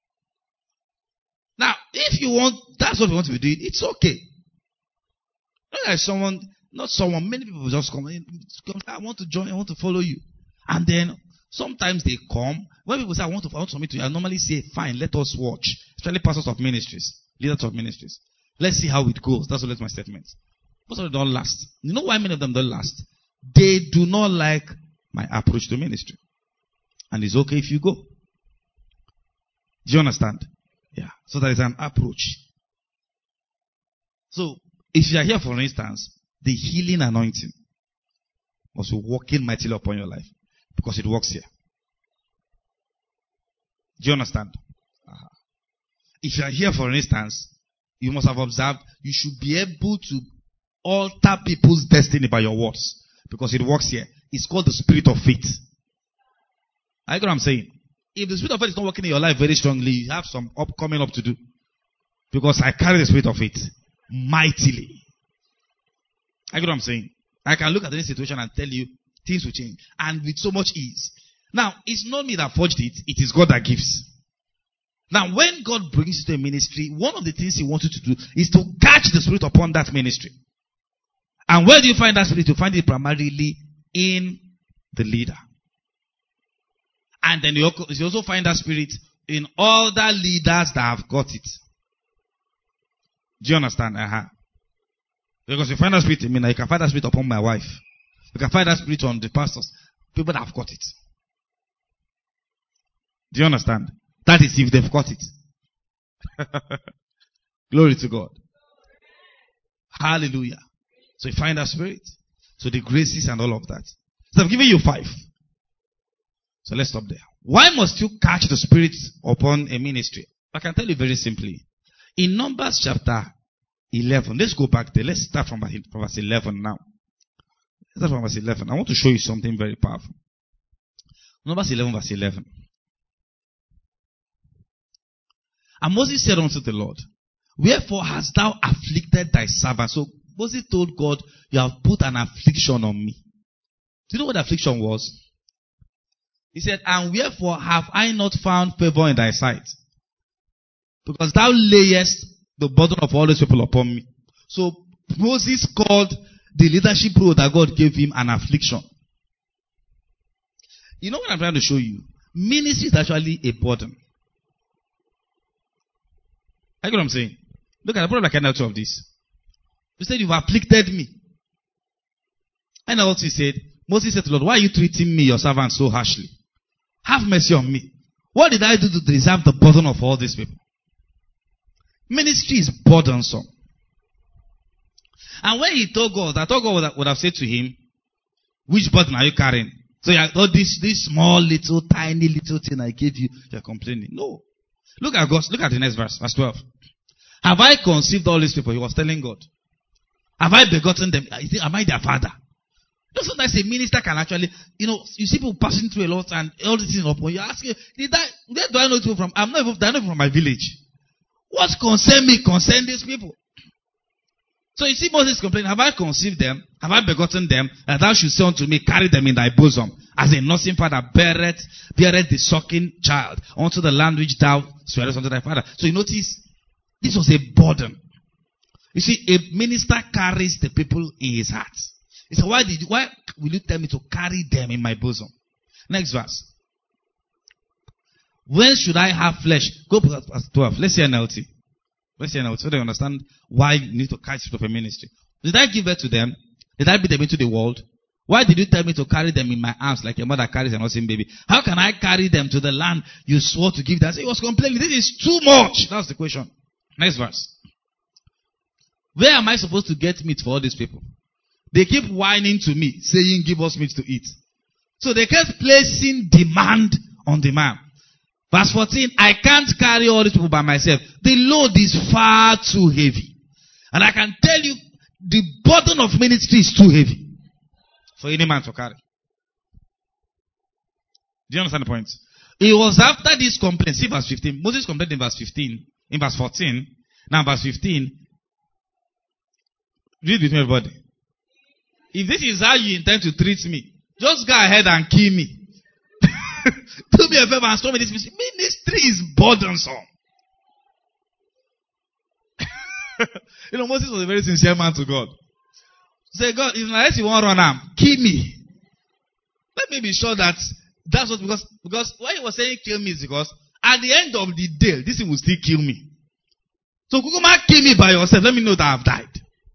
Now, if you want, that's what you want to be doing, it's okay. Not like someone, not someone, many people just come in, I want to join, I want to follow you. And then, sometimes they come, when people say, I want to, I want to meet you, I normally say, fine, let us watch. Especially pastors of ministries, leaders of ministries. Let's see how it goes. That's always my statement. Most of them don't last. You know why many of them don't last? They do not like my approach to ministry. And it's okay if you go. Do you understand? Yeah. So there is an approach. So, if you are here, for instance, the healing anointing must be working mightily upon your life. Because it works here. Do you understand? Uh-huh. If you are here, for instance, you must have observed you should be able to alter people's destiny by your words. Because it works here. It's called the spirit of faith. I get what I'm saying? If the spirit of faith is not working in your life very strongly, you have some up coming up to do. Because I carry the spirit of faith mightily. I get what I'm saying? I can look at any situation and tell you things will change. And with so much ease. Now, it's not me that forged it. It is God that gives. Now, when God brings you to a ministry, one of the things He wants you to do is to catch the spirit upon that ministry. And where do you find that spirit? You find it primarily in the leader. And then you also find that spirit in other leaders that have got it. Do you understand? Uh-huh. Because you find that spirit in me, now you can find that spirit upon my wife. You can find that spirit on the pastors. People that have got it. Do you understand? That is if they've got it. Glory to God. Hallelujah. So you find that spirit. So the graces and all of that. So I've given you five. So let's stop there. Why must you catch the spirit upon a ministry? I can tell you very simply. In Numbers chapter eleven, let's go back there. Let's start from verse eleven now. Let's start from verse eleven. I want to show you something very powerful. Numbers eleven, verse eleven. And Moses said unto the Lord, wherefore hast thou afflicted thy servant? So Moses told God, you have put an affliction on me. Do you know what the affliction was? He said, and wherefore have I not found favor in thy sight? Because thou layest the burden of all these people upon me. So Moses called the leadership role that God gave him an affliction. You know what I'm trying to show you? Ministry is actually a burden. I get what I'm saying? Look at the problem I can out of this. You said you've afflicted me. I know what he said. Moses said to the Lord, why are you treating me, your servant, so harshly? Have mercy on me. What did I do to deserve the burden of all these people? Ministry is burdensome. And when he told God, I thought God would have, would have said to him, which burden are you carrying? So you thought this, this small, little, tiny, little thing I gave you, you're complaining. No. Look at God. Look at the next verse, verse twelve. Have I conceived all these people? He was telling God. Have I begotten them? Am I their father? You know, sometimes a minister can actually, you know, you see people passing through a lot and all these things upon you. Asking, did I, where do I know people from? I'm not even, they're not even from my village. What concern me concern these people? So you see Moses complaining, have I conceived them? Have I begotten them? That thou should say unto me, carry them in thy bosom. As a nursing father beareth, beareth the sucking child unto the land which thou swearest unto thy father. So you notice, this was a burden. You see, a minister carries the people in his heart. He said, why did you, why will you tell me to carry them in my bosom? Next verse. When should I have flesh? Go to verse twelve. Let's see N L T. Let's see N L T so they understand why you need to catch people of a ministry. Did I give birth to them? Did I bring them into the world? Why did you tell me to carry them in my arms like a mother carries an nursing baby? How can I carry them to the land you swore to give them? He was complaining, this is too much. That's the question. Next verse. Where am I supposed to get meat for all these people? They keep whining to me, saying, give us meat to eat. So they kept placing demand on the man. Verse fourteen, I can't carry all these people by myself. The load is far too heavy. And I can tell you, the burden of ministry is too heavy for any man to carry. Do you understand the point? It was after this complaint, see verse fifteen. Moses complained in verse fifteen, in verse fourteen. Now verse fifteen. Read with me, everybody. If this is how you intend to treat me, just go ahead and kill me. Do me a favor and stop me this ministry. Ministry is burdensome. You know, Moses was a very sincere man to God. Say, God, if unless you want to run am, kill me. Let me be sure that that's what, because, because why he was saying kill me is because at the end of the day, this thing will still kill me. So, Kukuma, kill me by yourself. Let me know that I've died.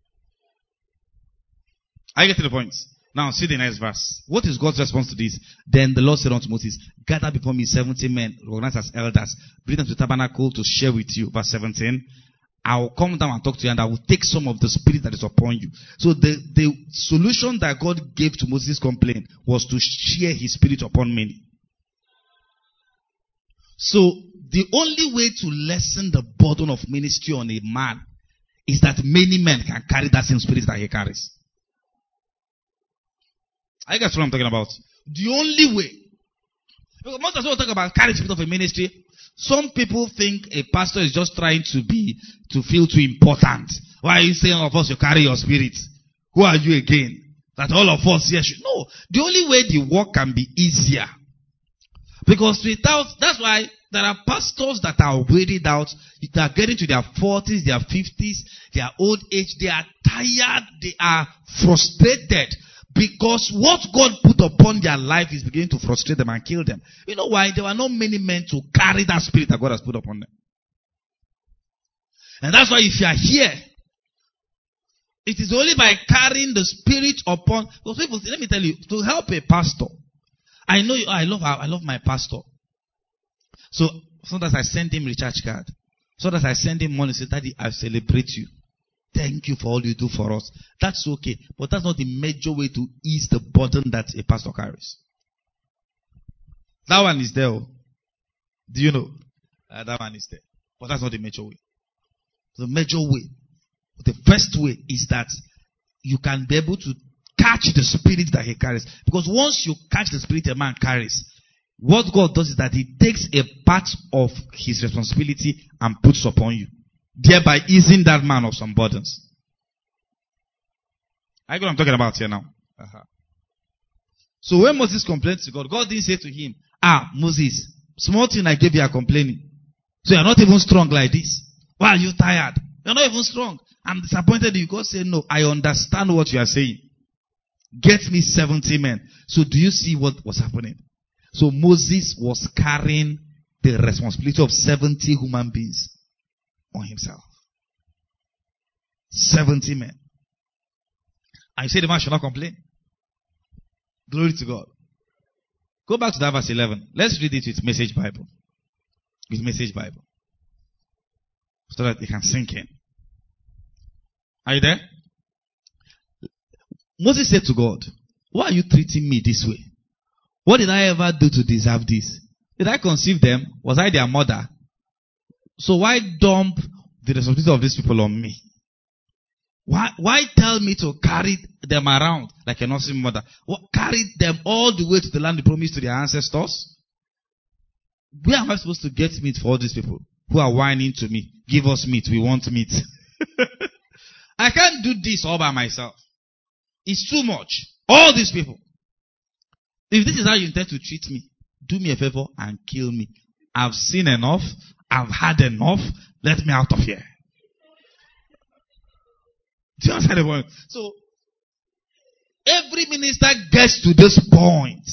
I get to the point. Now, see the next verse. What is God's response to this? Then the Lord said unto Moses, gather before me seventy men, recognized as elders, bring them to the tabernacle to share with you. Verse seventeen. I will come down and talk to you, and I will take some of the spirit that is upon you. So the, the solution that God gave to Moses' complaint was to share his spirit upon many. So, the only way to lessen the burden of ministry on a man is that many men can carry that same spirit that he carries. I guess what I'm talking about. The only way. Because most of us talk about carrying the spirit of a ministry. Some people think a pastor is just trying to be, to feel too important. Why are you saying all of us you carry your spirit? Who are you again? That all of us here should. No. The only way the work can be easier. Because without, that's why there are pastors that are wearied out. They are getting to their forties, their fifties, their old age. They are tired. They are frustrated. Because what God put upon their life is beginning to frustrate them and kill them. You know why? There were not many men to carry that spirit that God has put upon them. And that's why if you are here, it is only by carrying the spirit upon, because people, let me tell you, to help a pastor. I know you, I love, I love my pastor. So, sometimes I send him recharge card. Sometimes I send him money, say, Daddy, I celebrate you. Thank you for all you do for us. That's okay. But that's not the major way to ease the burden that a pastor carries. That one is there. Do you know? Uh, that one is there. But that's not the major way. The major way, the first way is that you can be able to catch the spirit that he carries. Because once you catch the spirit a man carries, what God does is that he takes a part of his responsibility and puts upon you, thereby easing that man of some burdens. I know what I'm talking about here now. Uh-huh. So when Moses complained to God, God didn't say to him, ah, Moses, small thing I gave you are complaining. So you're not even strong like this. Why are you tired? You're not even strong. I'm disappointed in you. God said, no, I understand what you are saying. Get me seventy men. So do you see what was happening? So Moses was carrying the responsibility of seventy human beings on himself. seventy men. And you say the man should not complain. Glory to God. Go back to that verse eleven. Let's read it with Message Bible. With Message Bible. So that it can sink in. Are you there? Moses said to God, why are you treating me this way? What did I ever do to deserve this? Did I conceive them? Was I their mother? So why dump the responsibility of these people on me? Why, why tell me to carry them around like a nursing mother? What, carry them all the way to the land they promised to their ancestors? Where am I supposed to get meat for all these people who are whining to me? Give us meat, we want meat. I can't do this all by myself. It's too much. All these people. If this is how you intend to treat me, do me a favor and kill me. I've seen enough. I've had enough. Let me out of here. Do you understand the point? So, every minister gets to this point.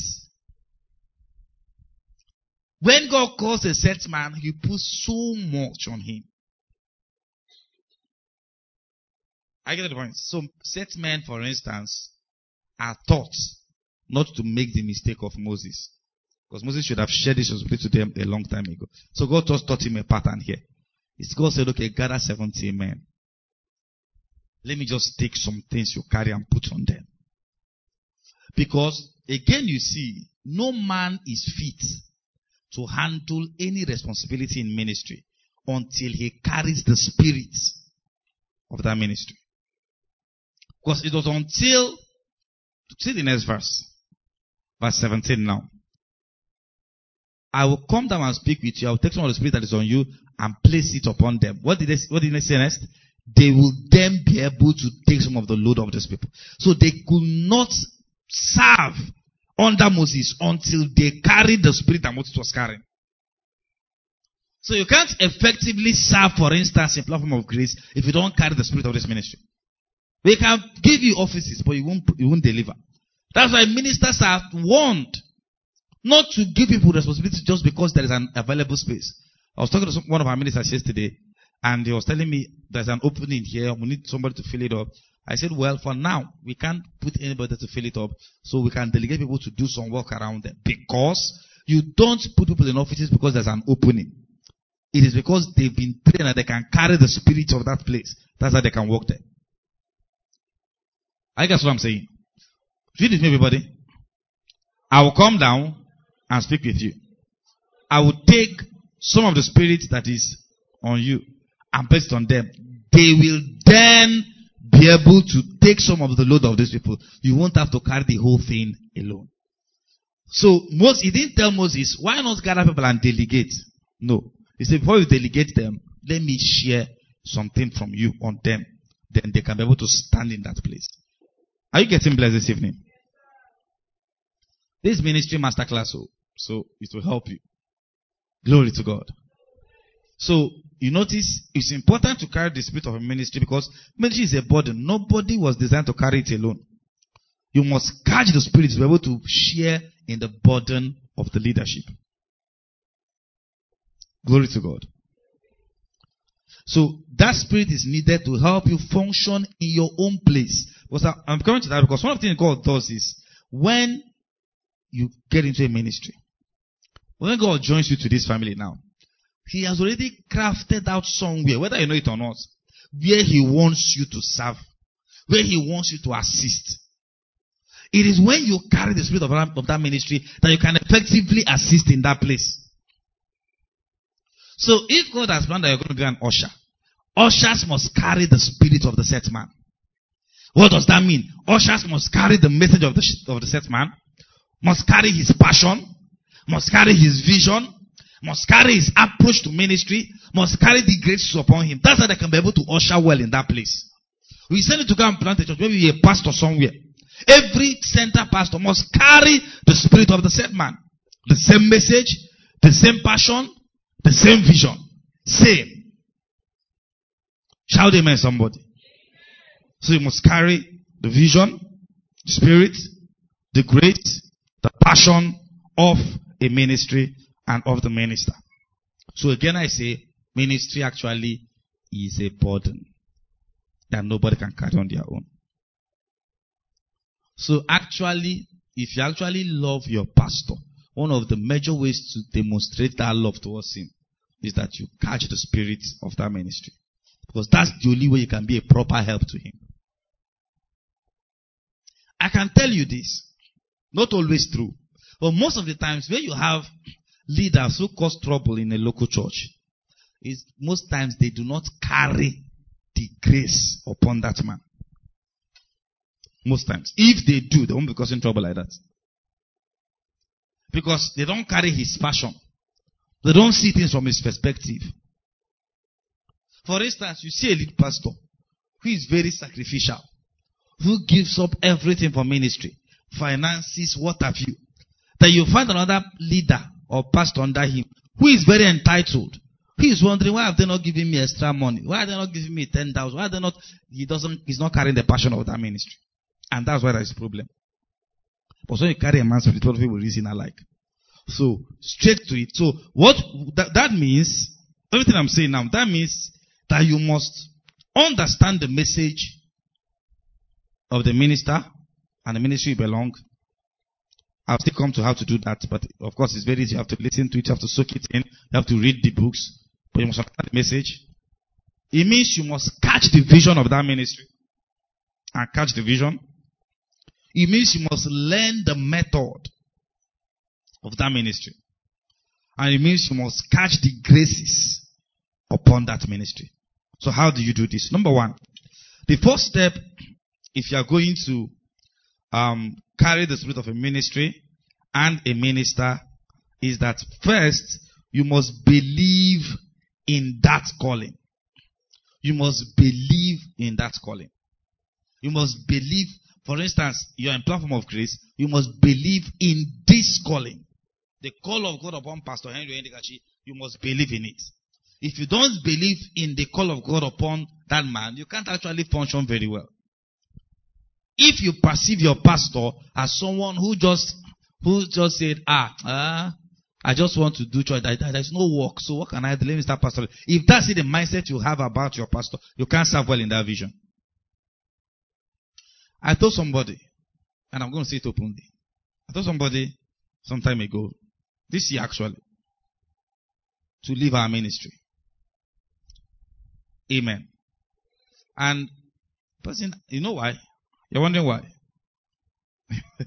When God calls a set man, he puts so much on him. I get the point. So, set men, for instance, are taught not to make the mistake of Moses. Because Moses should have shared this responsibility to them a long time ago. So God just taught him a pattern here. It's God said, okay, gather seventy men. Let me just take some things you carry and put on them. Because, again, you see, no man is fit to handle any responsibility in ministry until he carries the spirit of that ministry. Because it was until, see the next verse, verse seventeen now. I will come down and speak with you. I will take some of the spirit that is on you and place it upon them. What did they, what did they say next? They will then be able to take some of the load of these people. So they could not serve under Moses until they carried the spirit that Moses was carrying. So you can't effectively serve, for instance, in platform of grace if you don't carry the spirit of this ministry. We can give you offices, but you won't, you won't deliver. That's why ministers are warned not to give people responsibility just because there is an available space. I was talking to some, one of our ministers yesterday, and he was telling me there's an opening here. We need somebody to fill it up. I said, well, for now, we can't put anybody to fill it up, so we can delegate people to do some work around them. Because you don't put people in offices because there's an opening. It is because they've been trained and they can carry the spirit of that place. That's how they can work there. I guess what I'm saying. Read it, everybody. I will come down and speak with you. I will take some of the spirit that is on you and based on them, they will then be able to take some of the load of these people. You won't have to carry the whole thing alone. So Moses, he didn't tell Moses, why not gather people and delegate? No. He said, before you delegate them, let me share something from you on them. Then they can be able to stand in that place. Are you getting blessed this evening? This ministry masterclass, so, so it will help you. Glory to God. So, you notice it's important to carry the spirit of a ministry because ministry is a burden. Nobody was designed to carry it alone. You must catch the spirit to be able to share in the burden of the leadership. Glory to God. So, that spirit is needed to help you function in your own place. Because I'm coming to that because one of the things God does is when you get into a ministry, when God joins you to this family now, He has already crafted out somewhere, whether you know it or not, where He wants you to serve, where He wants you to assist. It is when you carry the spirit of that, of that ministry that you can effectively assist in that place. So if God has planned that you're going to be an usher, ushers must carry the spirit of the set man. What does that mean? Ushers must carry the message of the, of the set man, must carry his passion, must carry his vision, must carry his approach to ministry, must carry the graces upon him. That's how they can be able to usher well in that place. We send it to go and plant a church, maybe a pastor somewhere. Every center pastor must carry the spirit of the set man. The same message, the same passion, the same vision. Same. Shout amen, somebody. So you must carry the vision, the spirit, the grace, the passion of a ministry and of the minister. So again I say, ministry actually is a burden that nobody can carry on their own. So actually, if you actually love your pastor, one of the major ways to demonstrate that love towards him is that you catch the spirit of that ministry. Because that's the only way you can be a proper help to him. I can tell you this, not always true, but most of the times when you have leaders who cause trouble in a local church, is most times they do not carry the grace upon that man. Most times. If they do, they won't be causing trouble like that. Because they don't carry his passion. They don't see things from his perspective. For instance, you see a lead pastor who is very sacrificial, who gives up everything for ministry, finances, what have you. Then you find another leader or pastor under him who is very entitled. He is wondering, why have they not given me extra money? Why are they not giving me ten thousand? Why are they not? He doesn't. He's not carrying the passion of that ministry, and that's why there is a problem. But when you carry a man's spirit, what people reason alike. So straight to it. So what that, that means, everything I'm saying now, that means that you must understand the message of the minister and the ministry you belong. I'll still come to how to do that, but of course it's very easy. You have to listen to it, you have to soak it in, you have to read the books, but you must understand the message. It means you must catch the vision of that ministry and catch the vision. It means you must learn the method of that ministry. And it means you must catch the graces upon that ministry. So how do you do this? Number one, the first step, if you are going to um, carry the spirit of a ministry and a minister, is that first, you must believe in that calling. You must believe in that calling. You must believe, for instance, you are in platform of grace, you must believe in this calling. The call of God upon Pastor Henry Endikachi, you must believe in it. If you don't believe in the call of God upon that man, you can't actually function very well. If you perceive your pastor as someone who just who just said, ah, ah, I just want to do church, there's no work, so what can I do? Let me start pastoring. If that's the mindset you have about your pastor, you can't serve well in that vision. I told somebody, and I'm going to say it openly, I told somebody some time ago, this year actually, to leave our ministry. Amen. And person, you know why? You're wondering why?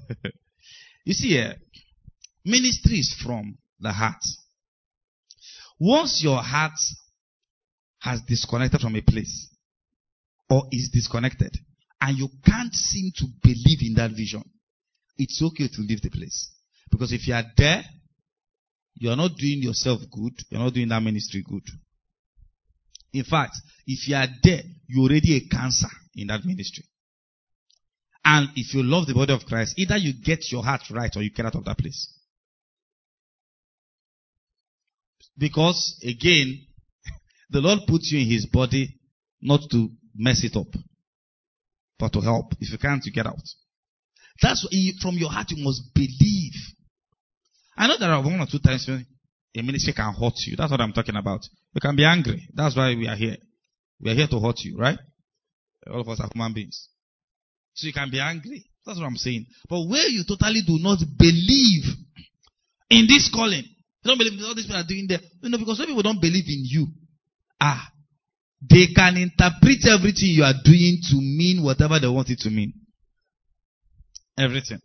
You see, uh, ministry is from the heart. Once your heart has disconnected from a place, or is disconnected, and you can't seem to believe in that vision, it's okay to leave the place. Because if you are there, you are not doing yourself good, you are not doing that ministry good. In fact, if you are there, you're already a cancer in that ministry. And if you love the body of Christ, either you get your heart right or you get out of that place. Because, again, the Lord puts you in His body not to mess it up, but to help. If you can't, you get out. That's why from your heart you must believe. I know there are one or two times when a ministry can hurt you. That's what I'm talking about. You can be angry. That's why we are here. We are here to hurt you, right? All of us are human beings. So you can be angry. That's what I'm saying. But where you totally do not believe in this calling, you don't believe in all these people are doing there. You know, because when people don't believe in you, ah, they can interpret everything you are doing to mean whatever they want it to mean. Everything.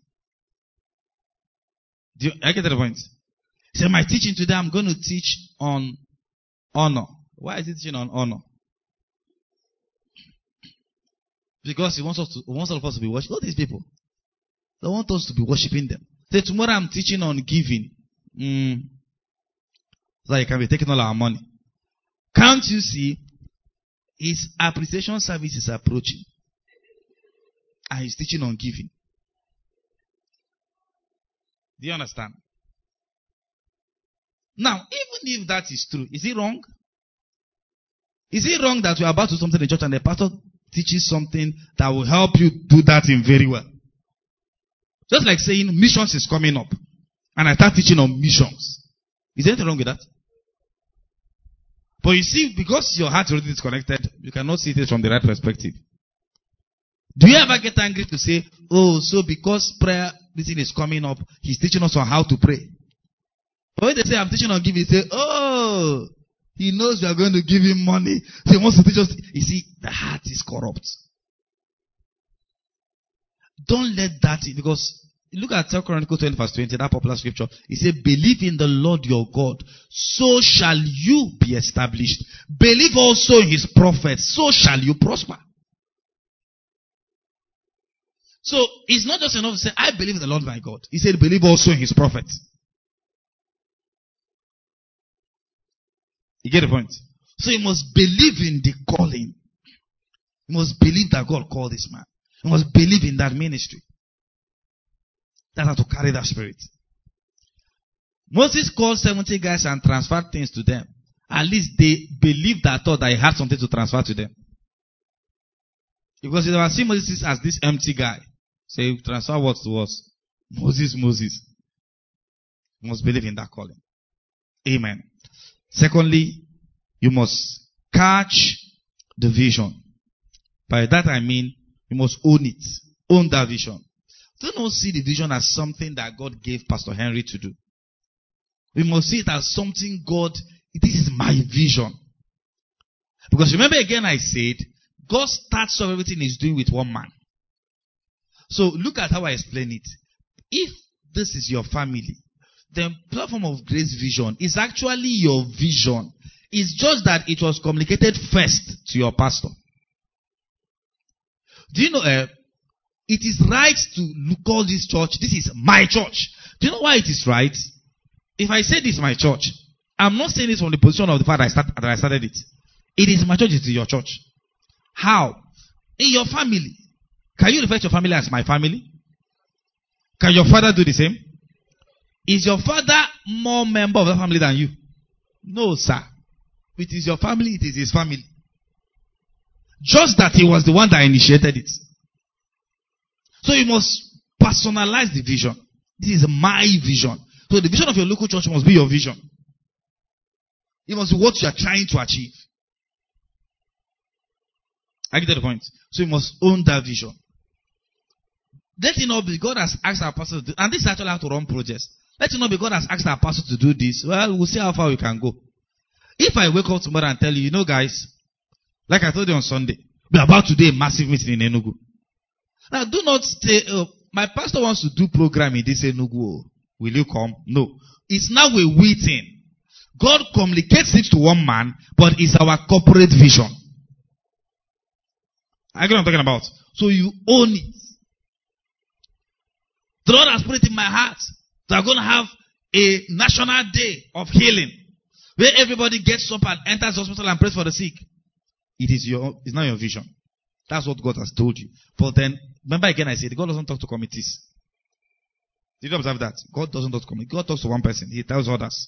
Do you, I get the point? He said, my teaching today, I'm going to teach on honor. Why is he teaching on honor? Because he wants us to, he wants all of us to be worshiping. All these people, they want us to be worshiping them. Say, tomorrow I'm teaching on giving. Mm. So you can be taking all our money. Can't you see? His appreciation service is approaching. And he's teaching on giving. Do you understand? Now, even if that is true, is it wrong? Is it wrong that we're about to do something in the church and the pastor teaches something that will help you do that in very well? Just like saying missions is coming up. And I start teaching on missions. Is there anything wrong with that? But you see, because your heart is already disconnected, you cannot see it from the right perspective. Do you ever get angry to say, oh, so because prayer meeting is coming up, he's teaching us on how to pray? But when they say, I'm teaching on giving, you say, oh, he knows we are going to give him money, so he wants to teach us. You see, the heart is corrupt. Don't let that, because look at Second Chronicles twenty verse twenty, that popular scripture. It says, believe in the Lord your God, so shall you be established. Believe also in his prophets, so shall you prosper. So, it's not just enough to say, I believe in the Lord my God. He said, believe also in his prophets. You get the point? So, you must believe in the calling. You must believe that God called this man. You must believe in that ministry. That's how to carry that spirit. Moses called seventy guys and transferred things to them. At least they believed that thought that he had something to transfer to them. Because they were seeing Moses as this empty guy. Say, so transfer what to us? Moses, Moses. You must believe in that calling. Amen. Secondly, you must catch the vision. By that I mean, you must own it. Own that vision. Do not see the vision as something that God gave Pastor Henry to do. We must see it as something God, this is my vision. Because remember again I said, God starts off everything he's doing with one man. So look at how I explain it. If this is your family, the platform of Grace Vision is actually your vision. It's just that it was communicated first to your pastor. Do you know, uh, it is right to call this church, this is my church. Do you know why it is right? If I say this is my church, I'm not saying this from the position of the fact that I, start, that I started it. It is my church, it is your church. How? In your family. Can you refer to your family as my family? Can your father do the same? Is your father more member of the family than you? No, sir. It is your family, it is his family. Just that he was the one that initiated it. So you must personalize the vision. This is my vision. So the vision of your local church must be your vision. It must be what you are trying to achieve. I get the point. So you must own that vision. Let it not be God has asked our pastor to do, and this is actually how to run projects. Let it not be God has asked our pastor to do this. Well, we'll see how far we can go. If I wake up tomorrow and tell you, you know guys, like I told you on Sunday, we're about to do a massive meeting in Enugu. Now do not say, oh, my pastor wants to do program in this Enugu. Will you come? No. It's now a waiting. God communicates it to one man, but it's our corporate vision. I get what I'm talking about. So you own it. The Lord has put it in my heart that I'm going to have a national day of healing, where everybody gets up and enters the hospital and prays for the sick. It is your, it's not your vision. That's what God has told you. But then, remember again I said, God doesn't talk to committees. Did you observe that? God doesn't talk to committees. God talks to one person. He tells others.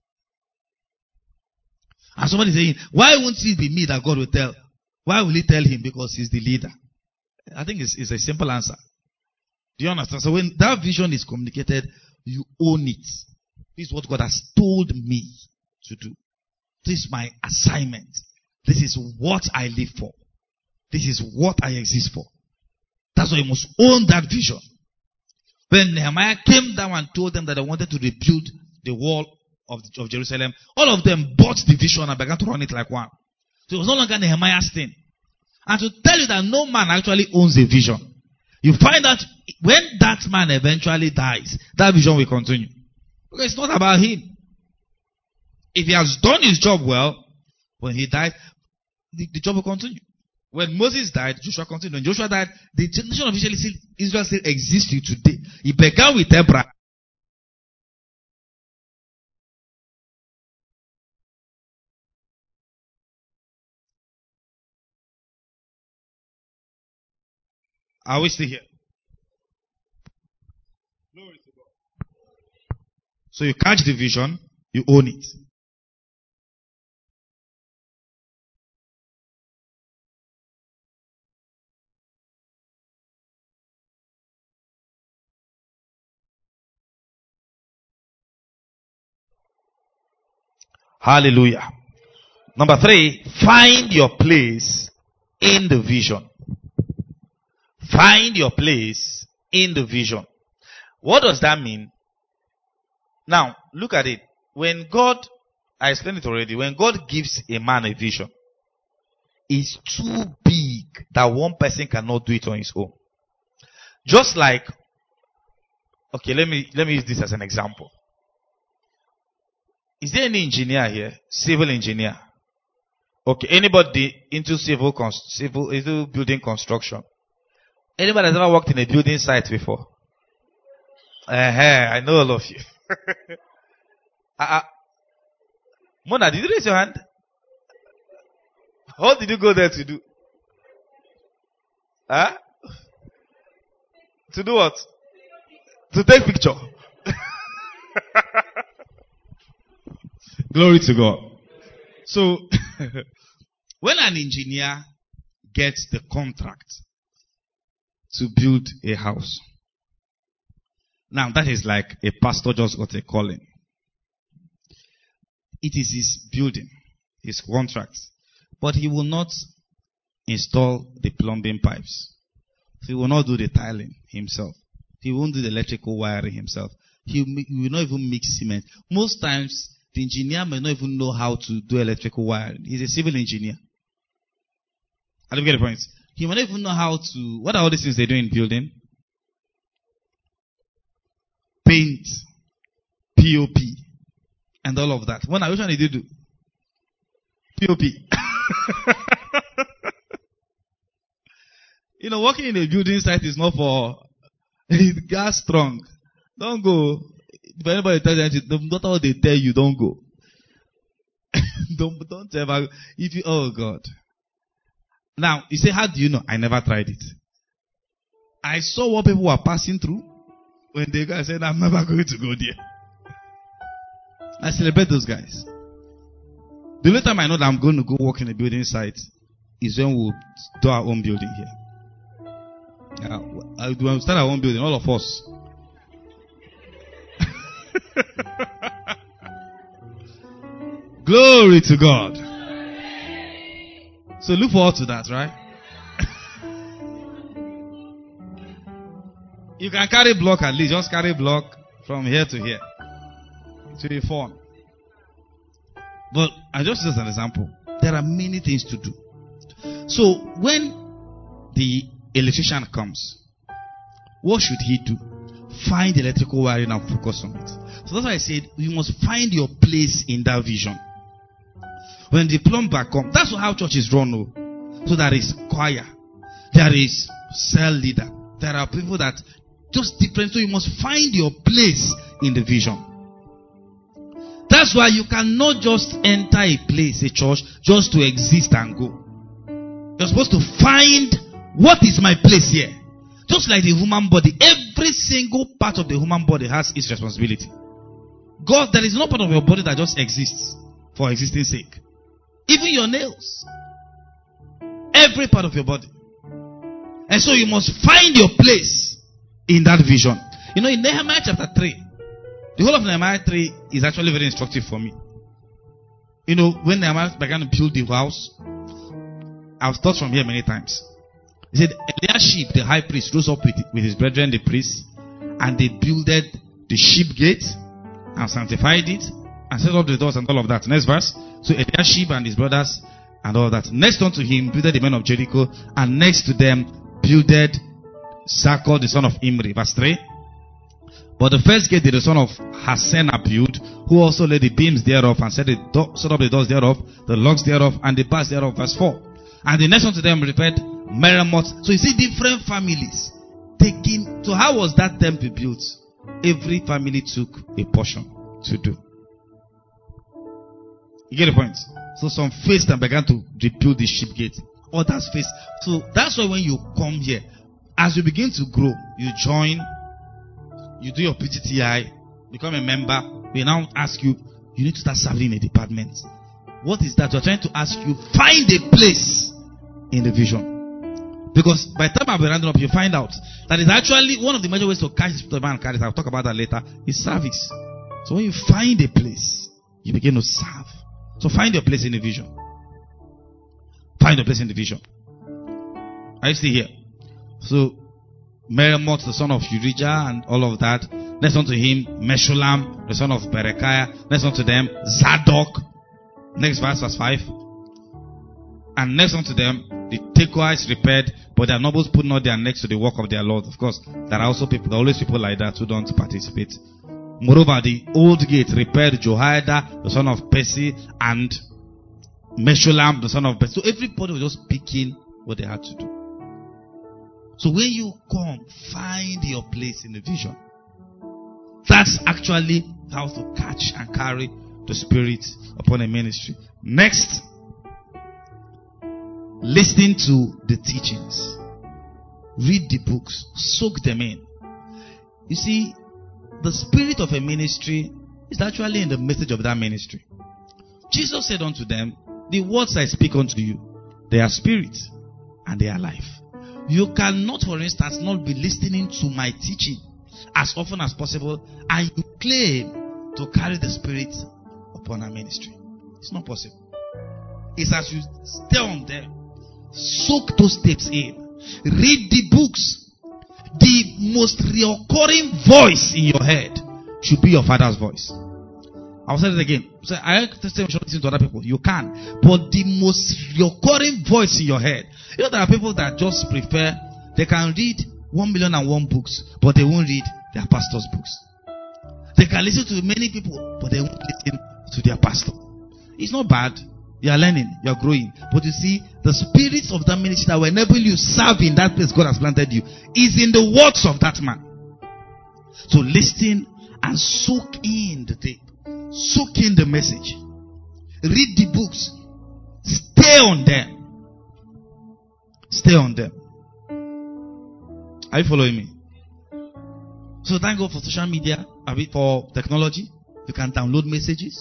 And somebody is saying, why won't it be me that God will tell? Why will he tell him? Because he's the leader. I think it's, it's a simple answer. Do you understand? So when that vision is communicated, you own it. This is what God has told me to do. This is my assignment. This is what I live for. This is what I exist for. That's why you must own that vision. When Nehemiah came down and told them that they wanted to rebuild the wall of, of Jerusalem, all of them bought the vision and began to run it like one. So it was no longer Nehemiah's thing. And to tell you that no man actually owns a vision, you find that when that man eventually dies, that vision will continue. Because it's not about him. If he has done his job well, when he died, the, the job will continue. When Moses died, Joshua continued. When Joshua died, the nation of Israel still, Israel still exists today. It began with Abraham. Are we still here? Glory to God. So you catch the vision, you own it. Hallelujah. Number three, find your place in the vision. Find your place in the vision. What does that mean? Now, look at it. When God, I explained it already, when God gives a man a vision, it's too big that one person cannot do it on his own. Just like, okay, let me, let me use this as an example. Is there any engineer here? Civil engineer. Okay, anybody into civil, civil, into building construction? Anybody has ever worked in a building site before? Uh-huh, I know all of you. uh, uh, Mona, did you raise your hand? What did you go there to do? Huh? To do what? To take picture. Glory to God. So, when an engineer gets the contract to build a house, now that is like a pastor just got a calling. It is his building, his contract. But he will not install the plumbing pipes. He will not do the tiling himself. He won't do the electrical wiring himself. He will not even mix cement. Most times, the engineer may not even know how to do electrical wiring. He's a civil engineer. I don't get the point. He may not even know how to... What are all these things they do in building? Paint, P O P, and all of that. When I which one did you do? P O P. You know, working in a building site is not for gas strong. Don't go. If anybody tells you, no matter what they tell you, don't go. don't don't ever. If you, oh God. Now you say, how do you know? I never tried it. I saw what people were passing through when they guys said, I'm never going to go there. I celebrate those guys. The only time I know that I'm going to go work in a building site is when we do our own building here. Yeah, when we start our own building, all of us. Glory to God. So look forward to that, right? You can carry block at least. Just carry block from here to here. It will be fun. But I just use an example. There are many things to do. So when the electrician comes, what should he do? find the electrical wiring and focus on it. So that's why I said you must find your place in that vision. When the plumber comes, that's how church is run. Oh. So there is choir, there is cell leader, there are people that just different. So you must find your place in the vision. That's why you cannot just enter a place, a church, just to exist and go. You're supposed to find what is my place here. Just like the human body, every single part of the human body has its responsibility. God, there is no part of your body that just exists for existing sake. Even your nails. Every part of your body. And so you must find your place in that vision. You know, in Nehemiah chapter three, the whole of Nehemiah three is actually very instructive for me. You know, when Nehemiah began to build the house, I've taught from here many times. He said, Eliashib, the high priest, rose up with, with his brethren, the priests, and they builded the sheep gate and sanctified it and set up the doors and all of that. Next verse. So Eliashib and his brothers and all that. Next unto him builded the men of Jericho, and next to them builded Sakur, the son of Imri. Verse three. But the first gate did the son of Hassenaah build, who also laid the beams thereof and set, the do- set up the doors thereof, the locks thereof, and the bars thereof. Verse four. And the next unto them repaired Meremoth. So you see different families taking. So how was that temple built? Every family took a portion to do. You get the point? So some faced and began to rebuild the sheep gate. Others faced. So that's why when you come here, as you begin to grow, you join, you do your P T T I, become a member. We now ask you, you need to start serving in a department. What is that? We're trying to ask you, find a place in the vision. Because by the time I'll be rounding up, you find out that it's actually one of the major ways to catch the man carries. I'll talk about that later. Is service. So when you find a place, you begin to serve. So find your place in the vision. Find your place in the vision. Are you still here? So Meremoth, the son of Urijah, and all of that. Next unto him, Meshullam, the son of Berechiah. Next unto them, Zadok. Next verse, verse five. And next unto them, the Tekoites repaired, but their nobles put not their necks to the work of their Lord. Of course, there are also people, there are always people like that who don't participate. Moreover, the old gate repaired Jehoiada, the son of Pesi, and Meshullam, the son of Pesi. So everybody was just picking what they had to do. So when you come, find your place in the vision. That's actually how to catch and carry the Spirit upon a ministry. Next, listen to the teachings. Read the books. Soak them in. You see, the spirit of a ministry is actually in the message of that ministry. Jesus said unto them, the words I speak unto you, they are spirit and they are life. You cannot, for instance, not be listening to my teaching as often as possible and you claim to carry the spirit upon our ministry. It's not possible. It's as you stay on there, soak those tapes in, read the books. The most recurring voice in your head should be your father's voice. I'll say it again. So I listen to other people. You can. But the most recurring voice in your head. You know, there are people that just prefer, they can read one million and one books, but they won't read their pastor's books. They can listen to many people, but they won't listen to their pastor. It's not bad. You are learning, you are growing. But you see, the spirits of that ministry that will enable you serve in that place God has planted you is in the words of that man. So listen and soak in the tape. Soak in the message. Read the books. Stay on them. Stay on them. Are you following me? So thank God for social media, a bit for technology. You can download messages.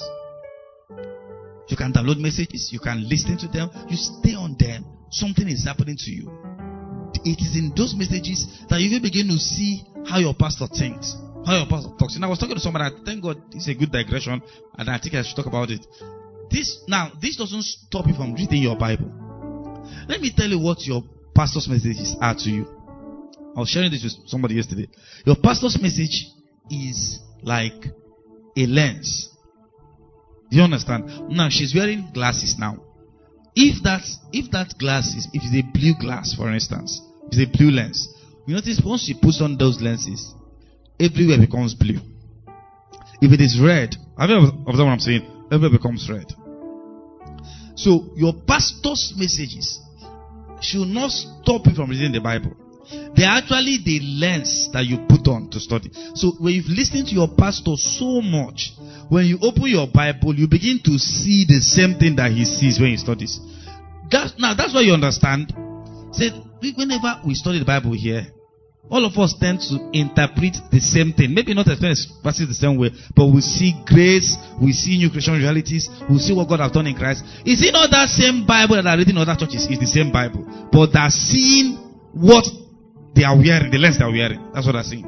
You can download messages. You can listen to them. You stay on them. Something is happening to you. It is in those messages that you will begin to see how your pastor thinks, how your pastor talks. And I was talking to somebody. Thank God, it's a good digression, and I think I should talk about it. This now, this doesn't stop you from reading your Bible. Let me tell you what your pastor's messages are to you. I was sharing this with somebody yesterday. Your pastor's message is like a lens. Do you understand? Now she's wearing glasses now. If that if that glass is if it's a blue glass, for instance, it's a blue lens. You notice once she puts on those lenses, everywhere becomes blue. If it is red, have you observed what I'm saying? Everywhere becomes red. So your pastor's messages should not stop you from reading the Bible. They are actually the lens that you put on to study. So when you've listened to your pastor so much, when you open your Bible, you begin to see the same thing that he sees when he studies. That's, now that's why you understand. Say, whenever we study the Bible here, all of us tend to interpret the same thing. Maybe not explain verses the same way, but we see grace, we see new creation realities, we see what God has done in Christ. Is it not that same Bible that are reading in other churches? It's the same Bible, but they're seeing what they are wearing, the lens they are wearing. That's what they're seeing.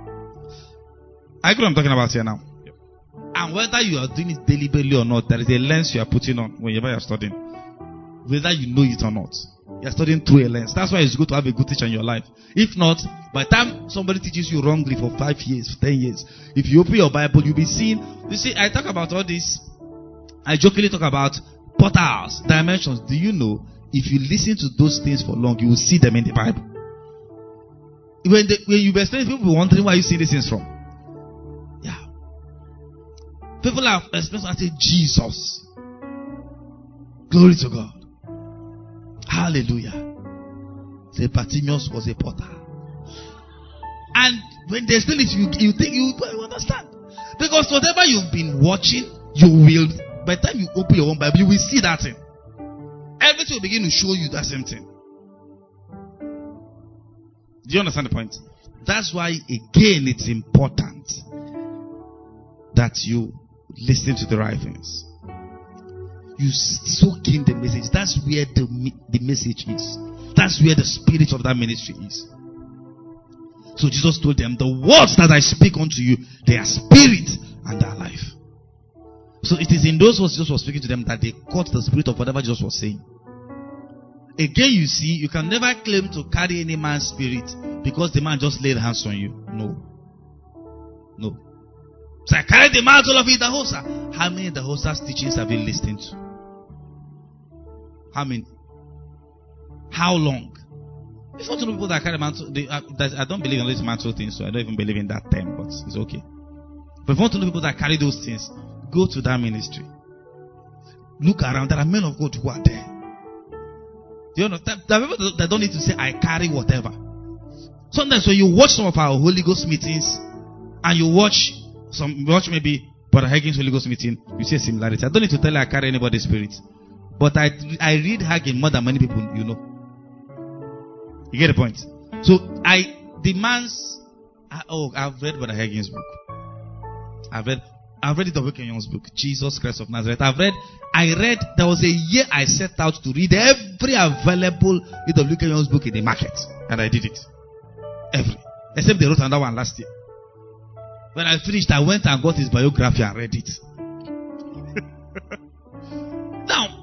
I agree what I'm talking about here now. Yep. And whether you are doing it deliberately or not, there is a lens you are putting on whenever you are studying. Whether you know it or not. You are studying through a lens. That's why it's good to have a good teacher in your life. If not, by the time somebody teaches you wrongly for five years, for ten years, if you open your Bible, you'll be seeing. You see, I talk about all this. I jokingly talk about portals, dimensions. Do you know, if you listen to those things for long, you will see them in the Bible. When, the, when you explain, people will be wondering where you see these things from. Yeah. People have explained and say, Jesus. Glory to God. Hallelujah. Say Bartimaeus was a porter. And when they explain it, you, you think you, you understand. Because whatever you've been watching, you will, by the time you open your own Bible, you will see that thing. Everything will begin to show you that same thing. Do you understand the point? That's why, again, it's important that you listen to the right things. You soak in the message. That's where the, the message is. That's where the spirit of that ministry is. So Jesus told them, the words that I speak unto you, they are spirit and they are life. So it is in those words Jesus was speaking to them that they caught the spirit of whatever Jesus was saying. Again, you see, you can never claim to carry any man's spirit because the man just laid hands on you. No. No. So I carried the mantle of Idahosa. How many Idahosa's teachings have you listened to? How many? How long? If you want to know people that carry mantle, they, uh, I don't believe in this mantle thing, so I don't even believe in that term, but it's okay. But if you want to know people that carry those things, go to that ministry. Look around. There are men of God who are there. Do you know? There are people that don't need to say, I carry whatever. Sometimes when you watch some of our Holy Ghost meetings, and you watch some, watch maybe Brother Hagin's Holy Ghost meeting, you see a similarity. I don't need to tell you I carry anybody's spirit. But I I read Hagin more than many people, you know. You get the point? So I demands. Oh, I've read Brother Hagin's book. I've read. I've read the Kenyon's book, Jesus Christ of Nazareth. I've read. I read. There was a year I set out to read every available E W Kenyon's book in the market, and I did it. Every, except they wrote another one last year. When I finished, I went and got his biography and read it. Now.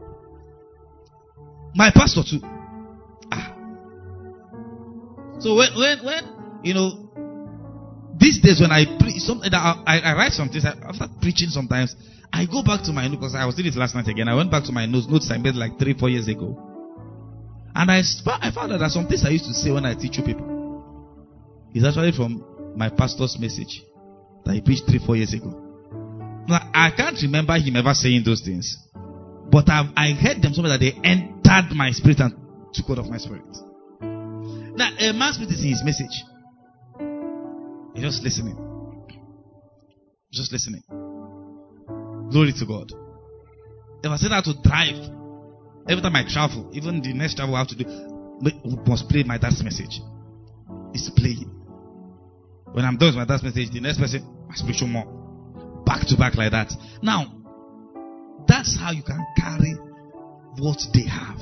My pastor too. Ah. So when, when, when, you know, these days when I preach, something I, I, I write some things, after preaching sometimes, I go back to my notes, because I was doing it last night again. I went back to my notes, notes I made like three, four years ago. And I, I found out that some things I used to say when I teach you people is actually from my pastor's message that he preached three, four years ago. Now, I can't remember him ever saying those things. But I've, I heard them somewhere that they entered my spirit and took hold of my spirit. Now, a man's spirit is in his message. He's just listening. Just listening. Glory to God. If I set out to drive, every time I travel, even the next travel I have to do, we must play my dad's message. It's playing. When I'm done with my dad's message, the next person, my spiritual mom. Back to back like that. Now, that's how you can carry what they have.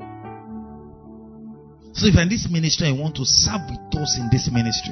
So if you're in this ministry and you want to serve with us in this ministry,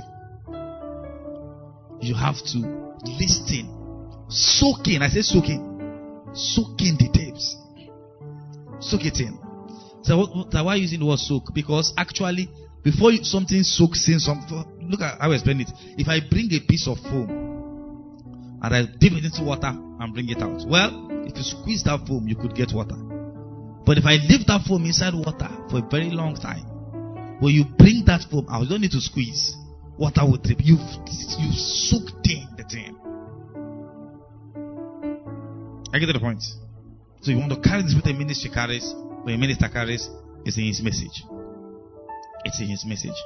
you have to listen. Soak in. I say soak in. Soak in the tapes. Soak it in. So what, why are you using the word soak? Because actually, before you, something soaks in, something, look at how I explain it. If I bring a piece of foam and I dip it into water and bring it out, well, if you squeeze that foam, you could get water. But if I leave that foam inside water for a very long time, when you bring that foam out, you don't need to squeeze. water will drip. You've, you've soaked in the thing. I get to the point. So you want to carry this with a ministry carries, or a minister carries, it's in his message. It's in his message.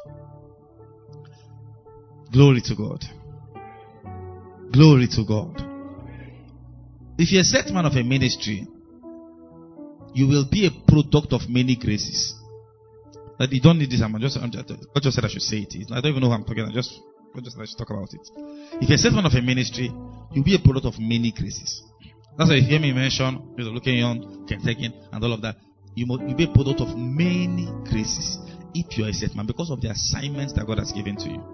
Glory to God. Glory to God. If you're a set man of a ministry, you will be a product of many graces. That you don't need this. I'm just, I'm just, God just said I should say it. I don't even know who I'm talking about. Just, God just said I should talk about it. If you're a set man of a ministry, you'll be a product of many graces. That's why you hear me mention, you're looking on, Kentucky, and all of that. You must you'll be a product of many graces if you're a set man because of the assignments that God has given to you.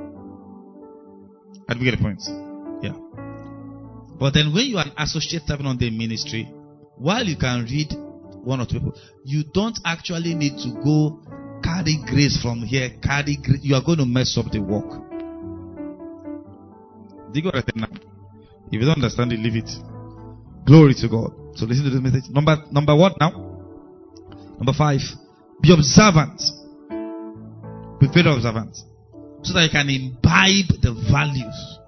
I do get the point. Yeah. But then when you are an associate serving on the ministry, while you can read one or two people, you don't actually need to go carry grace from here, carry grace. You are going to mess up the work. Do you get what I said now? If you don't understand it, leave it. Glory to God. So listen to this message. Number number what now? Number five. Be observant. Be very observant. So that you can imbibe the values.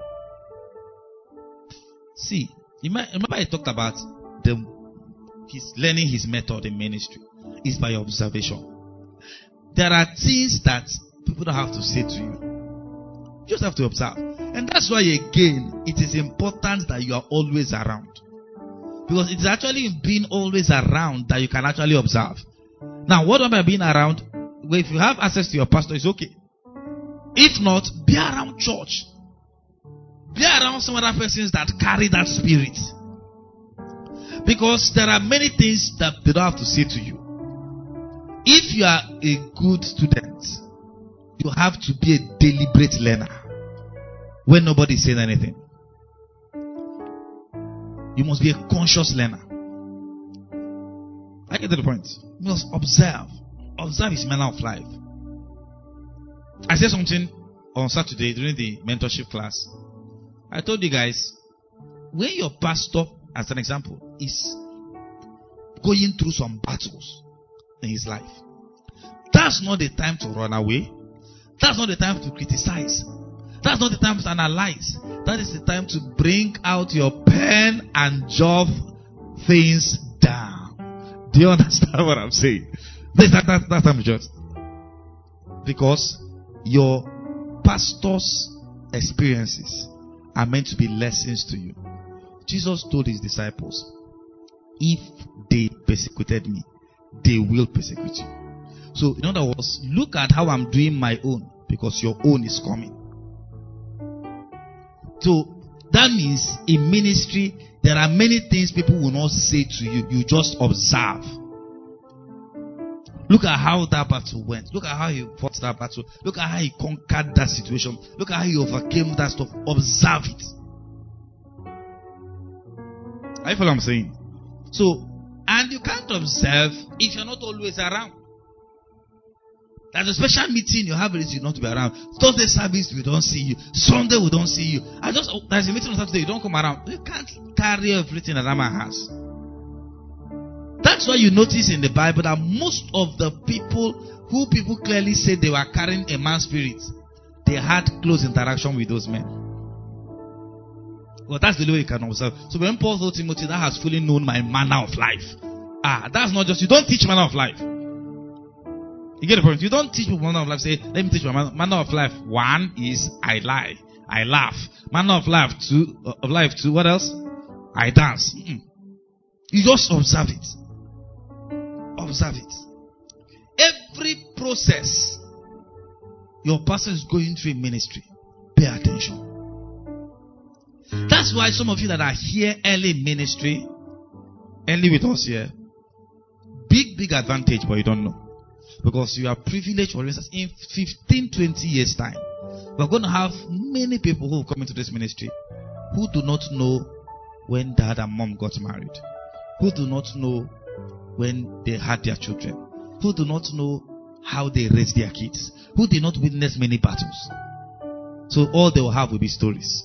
See, remember I talked about the his learning his method in ministry is by observation. There are things that people don't have to say to you. You just have to observe. And that's why again it is important that you are always around. Because it is actually being always around that you can actually observe. Now, what about being around? Well, if you have access to your pastor, it's okay. If not, be around church. Be around some other persons that carry that spirit. Because there are many things that they don't have to say to you. If you are a good student, you have to be a deliberate learner. When nobody is saying anything. You must be a conscious learner. I get to the point. You must observe. Observe his manner of life. I said something on Saturday during the mentorship class. I told you guys, when your pastor, as an example, is going through some battles in his life, that's not the time to run away. That's not the time to criticize. That's not the time to analyze. That is the time to bring out your pen and jot things down. Do you understand what I'm saying? That's that, that, that time just. Because your pastor's experiences are meant to be lessons to you. Jesus told his disciples, if they persecuted me, they will persecute you. So in other words, look at how I'm doing my own, because your own is coming. So that means in ministry, there are many things people will not say to you. You just observe. Look at how that battle went. Look at how he fought that battle. Look at how he conquered that situation. Look at how he overcame that stuff. Observe it. I feel what I'm saying. So, and you can't observe if you're not always around. There's a special meeting you have a reason not to be around. Thursday service, we don't see you. Sunday, we don't see you. I just oh, there's a meeting on Saturday, you don't come around. You can't carry everything that man has. That's why you notice in the Bible that most of the people who people clearly said they were carrying a man's spirit, they had close interaction with those men. Well, that's the way you can observe. So when Paul told Timothy, that has fully known my manner of life. Ah, that's not just, you don't teach manner of life. You get the point? You don't teach people manner of life. Say, let me teach you manner, manner of life. One is I lie, I laugh. Manner of life two, uh, of life two. What else? I dance. Mm-mm. You just observe it. Observe it. Every process your pastor is going through in ministry, pay attention. That's why some of you that are here early in ministry, early with us here, big, big advantage, but you don't know. Because you are privileged, for instance, in fifteen, twenty years time, we're going to have many people who come into this ministry who do not know when dad and mom got married, who do not know when they had their children, who do not know how they raised their kids, who did not witness many battles. So all they will have will be stories.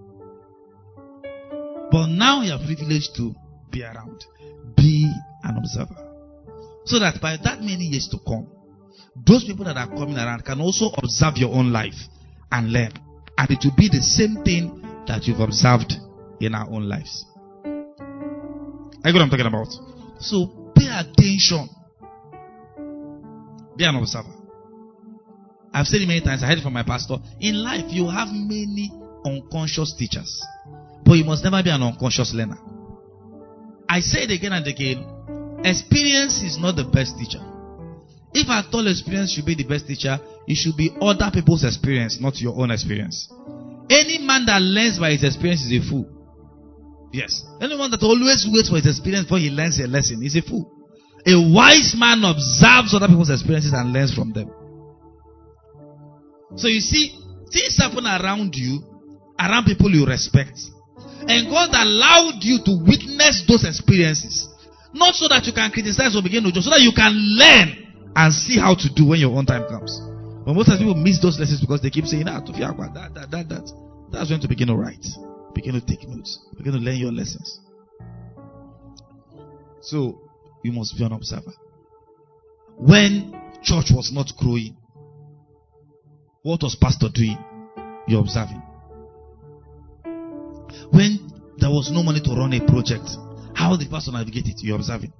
But now you are privileged to be around, be an observer. So that by that many years to come, those people that are coming around can also observe your own life and learn. And it will be the same thing that you've observed in our own lives. I get what I'm talking about. So pay attention. Be an observer. I've said it many times. I heard it from my pastor. In life, you have many unconscious teachers, but you must never be an unconscious learner. I say it again and again. Experience is not the best teacher. If at all experience should be the best teacher, it should be other people's experience, not your own experience. Any man that learns by his experience is a fool. Yes. Anyone that always waits for his experience before he learns a lesson is a fool. A wise man observes other people's experiences and learns from them. So you see, things happen around you, around people you respect. And God allowed you to witness those experiences. Not so that you can criticize or begin to judge, so that you can learn and see how to do when your own time comes. But most of the people miss those lessons because they keep saying, ah, to that, that, that, that. That's when to begin to write. Begin to take notes. Begin to learn your lessons. So, you must be an observer. When church was not growing, what was pastor doing? You're observing. When there was no money to run a project, how did pastor navigate it? You're observing.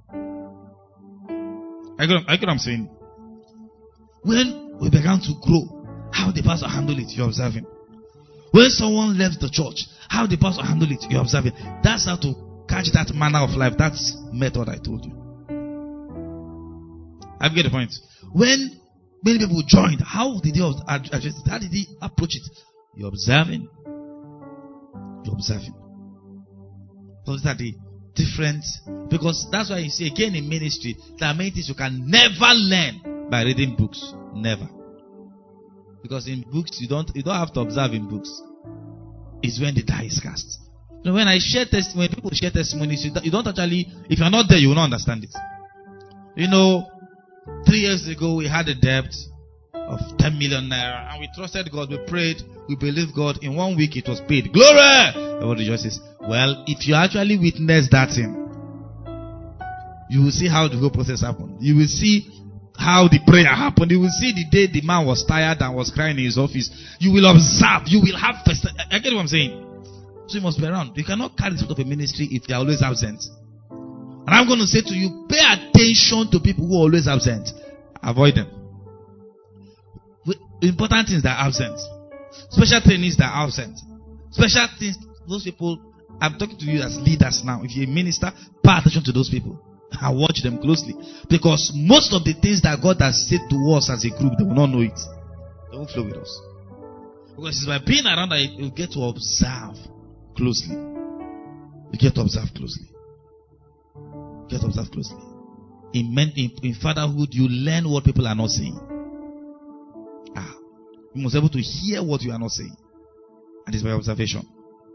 I get, I get what I'm saying. When we began to grow, how the pastor handle it? You're observing. When someone left the church, how the pastor handle it? You're observing. That's how to catch that manner of life. That's method I told you. I get the point. When many people joined, how did he address it? How did he approach it? You're observing. You're observing. Those are the different, because that's why you see again in ministry, there are many things you can never learn by reading books. Never. Because in books you don't you don't have to observe in books. It's when the die is cast. You know, when I share testimony, when people share testimonies, you don't actually, if you're not there, you will not understand it. You know, three years ago we had a debt of ten million naira and we trusted God, we prayed, we believed God. In one week it was paid. Glory! Everybody just says, well, if you actually witness that thing, you will see how the whole process happened. You will see how the prayer happened. You will see the day the man was tired and was crying in his office. You will observe. You will have first. I get what I'm saying. So you must be around. You cannot carry the spirit of a ministry if they are always absent. And I'm going to say to you, pay attention to people who are always absent. Avoid them. Important things that are absent. Special trainings that are absent. Special things, those people, I'm talking to you as leaders now. If you're a minister, pay attention to those people. And watch them closely. Because most of the things that God has said to us as a group, they will not know it. They won't flow with us. Because it's by being around that you get to observe closely. You get to observe closely. You get to observe closely. In, men, in, in fatherhood, you learn what people are not saying. Ah, you must be able to hear what you are not saying. And it's by observation.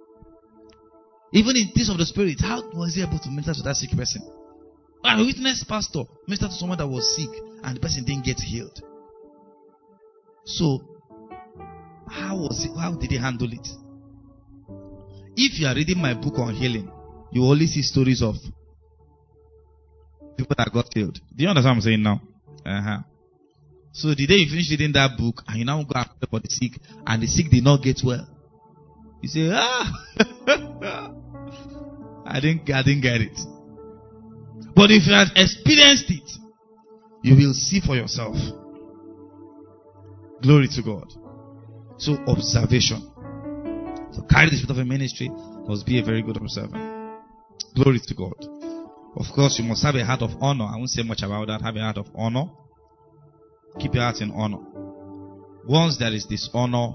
Even in things of the spirit, how was he able to minister to that sick person? I witnessed pastor minister to someone that was sick and the person didn't get healed. So, how was it? How did he handle it? If you are reading my book on healing, you only see stories of people that got healed. Do you understand what I'm saying now? Uh-huh. So the day you finish reading that book and you now go and pray for the sick and the sick did not get well, you say, ah, I didn't, I didn't get it. But if you have experienced it, you will see for yourself. Glory to God. So observation. So carry the spirit of a ministry must be a very good observer. Glory to God. Of course, you must have a heart of honor. I won't say much about that. Have a heart of honor. Keep your heart in honor. Once there is dishonor,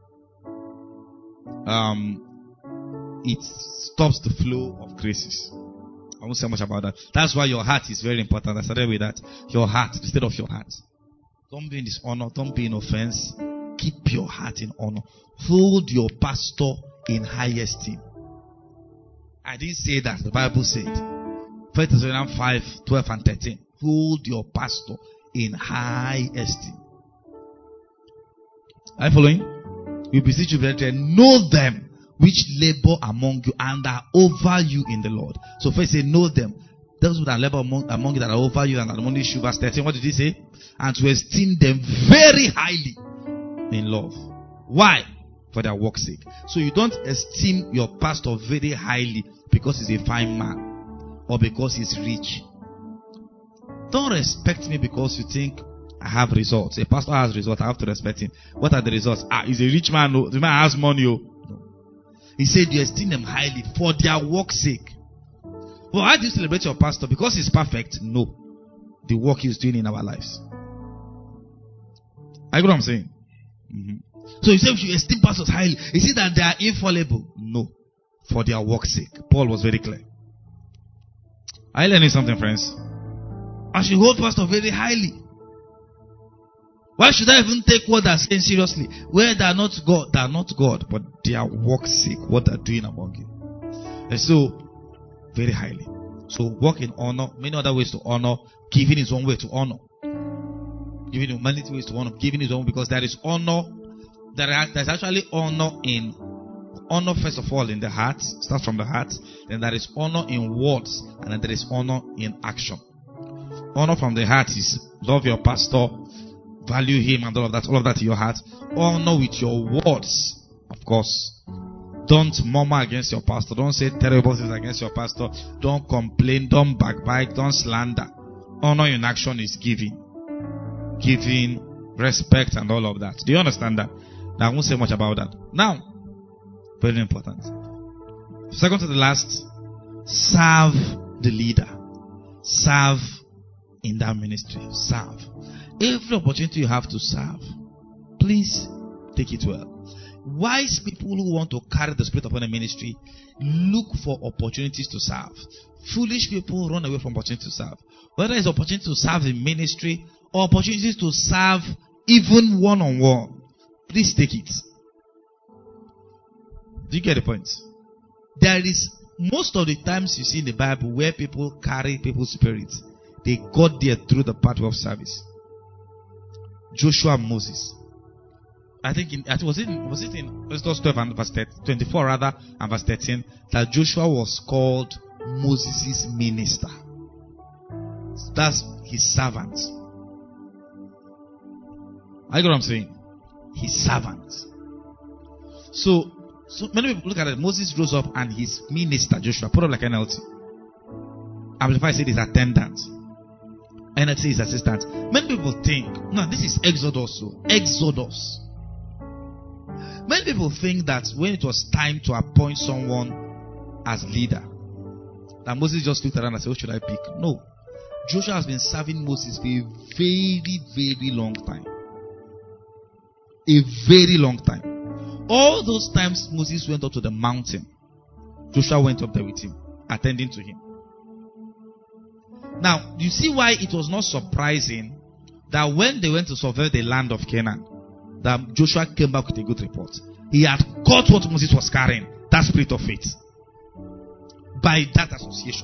um, it stops the flow of graces. I won't say much about that. That's why your heart is very important. I started with that. Your heart, the state of your heart. Don't be in dishonor. Don't be in offense. Keep your heart in honor. Hold your pastor in high esteem. I didn't say that. The Bible said. First Thessalonians five, twelve and thirteen. Hold your pastor in high esteem. Are you following? We beseech you, brethren, know them which labor among you and are over you in the Lord. So first say, know them. Those that labor among, among you that are over you and are among you. Verse thirteen, what did he say? And to esteem them very highly in love. Why? For their work's sake. So you don't esteem your pastor very highly because he's a fine man or because he's rich. Don't respect me because you think I have results. A pastor has results. I have to respect him. What are the results? Ah, he's a rich man. No. The man has money. Oh. No. He said you esteem them highly for their work's sake. Well, how do you celebrate your pastor? Because he's perfect? No. The work he's doing in our lives. I get what I'm saying? Mm-hmm. So he said we should esteem pastors highly. Is it that they are infallible? No. For their work's sake. Paul was very clear. Are you learning something, friends? I should hold pastor very highly. Why should I even take what they're saying seriously? Where they are not God, they are not God, but their work's sake, what they're doing among you. And so, very highly. So walk in honor. Many other ways to honor. Giving is one way to honor. Giving humanity ways to honor. Giving is one, because there is honor. There is actually honor in honor first of all in the heart. Starts from the heart. Then there is honor in words, and then there is honor in action. Honor from the heart is love your pastor, value him, and all of that. All of that in your heart. Honor with your words, of course. Don't murmur against your pastor. Don't say terrible things against your pastor. Don't complain. Don't backbite. Don't slander. Honor in action is giving. Giving, respect, and all of that. Do you understand that? Now, I won't say much about that. Now, very important. Second to the last, serve the leader. Serve in that ministry. Serve. Every opportunity you have to serve, please take it well. Wise people who want to carry the spirit upon a ministry look for opportunities to serve. Foolish people run away from opportunities to serve. Whether it's opportunity to serve in ministry or opportunities to serve even one-on-one, please take it. Do you get the point? There is most of the times you see in the Bible where people carry people's spirits, they got there through the pathway of service. Joshua and Moses. I think in, was it in, was it in Exodus twelve and verse twenty-four rather and verse thirteen that Joshua was called Moses' minister. That's his servant. I get what I'm saying? His servant. So, so many people look at it. Moses rose up and his minister Joshua put up like an N L T. Amplify said his attendant. N L T his assistant. Many people think, no, this is Exodus. So Exodus. Many people think that when it was time to appoint someone as leader, that Moses just looked around and said, "What should I pick?" No. Joshua has been serving Moses for a very, very long time. A very long time. All those times Moses went up to the mountain, Joshua went up there with him, attending to him. Now, you see why it was not surprising that when they went to survey the land of Canaan, that Joshua came back with a good report. He had got what Moses was carrying, that spirit of faith, by that association.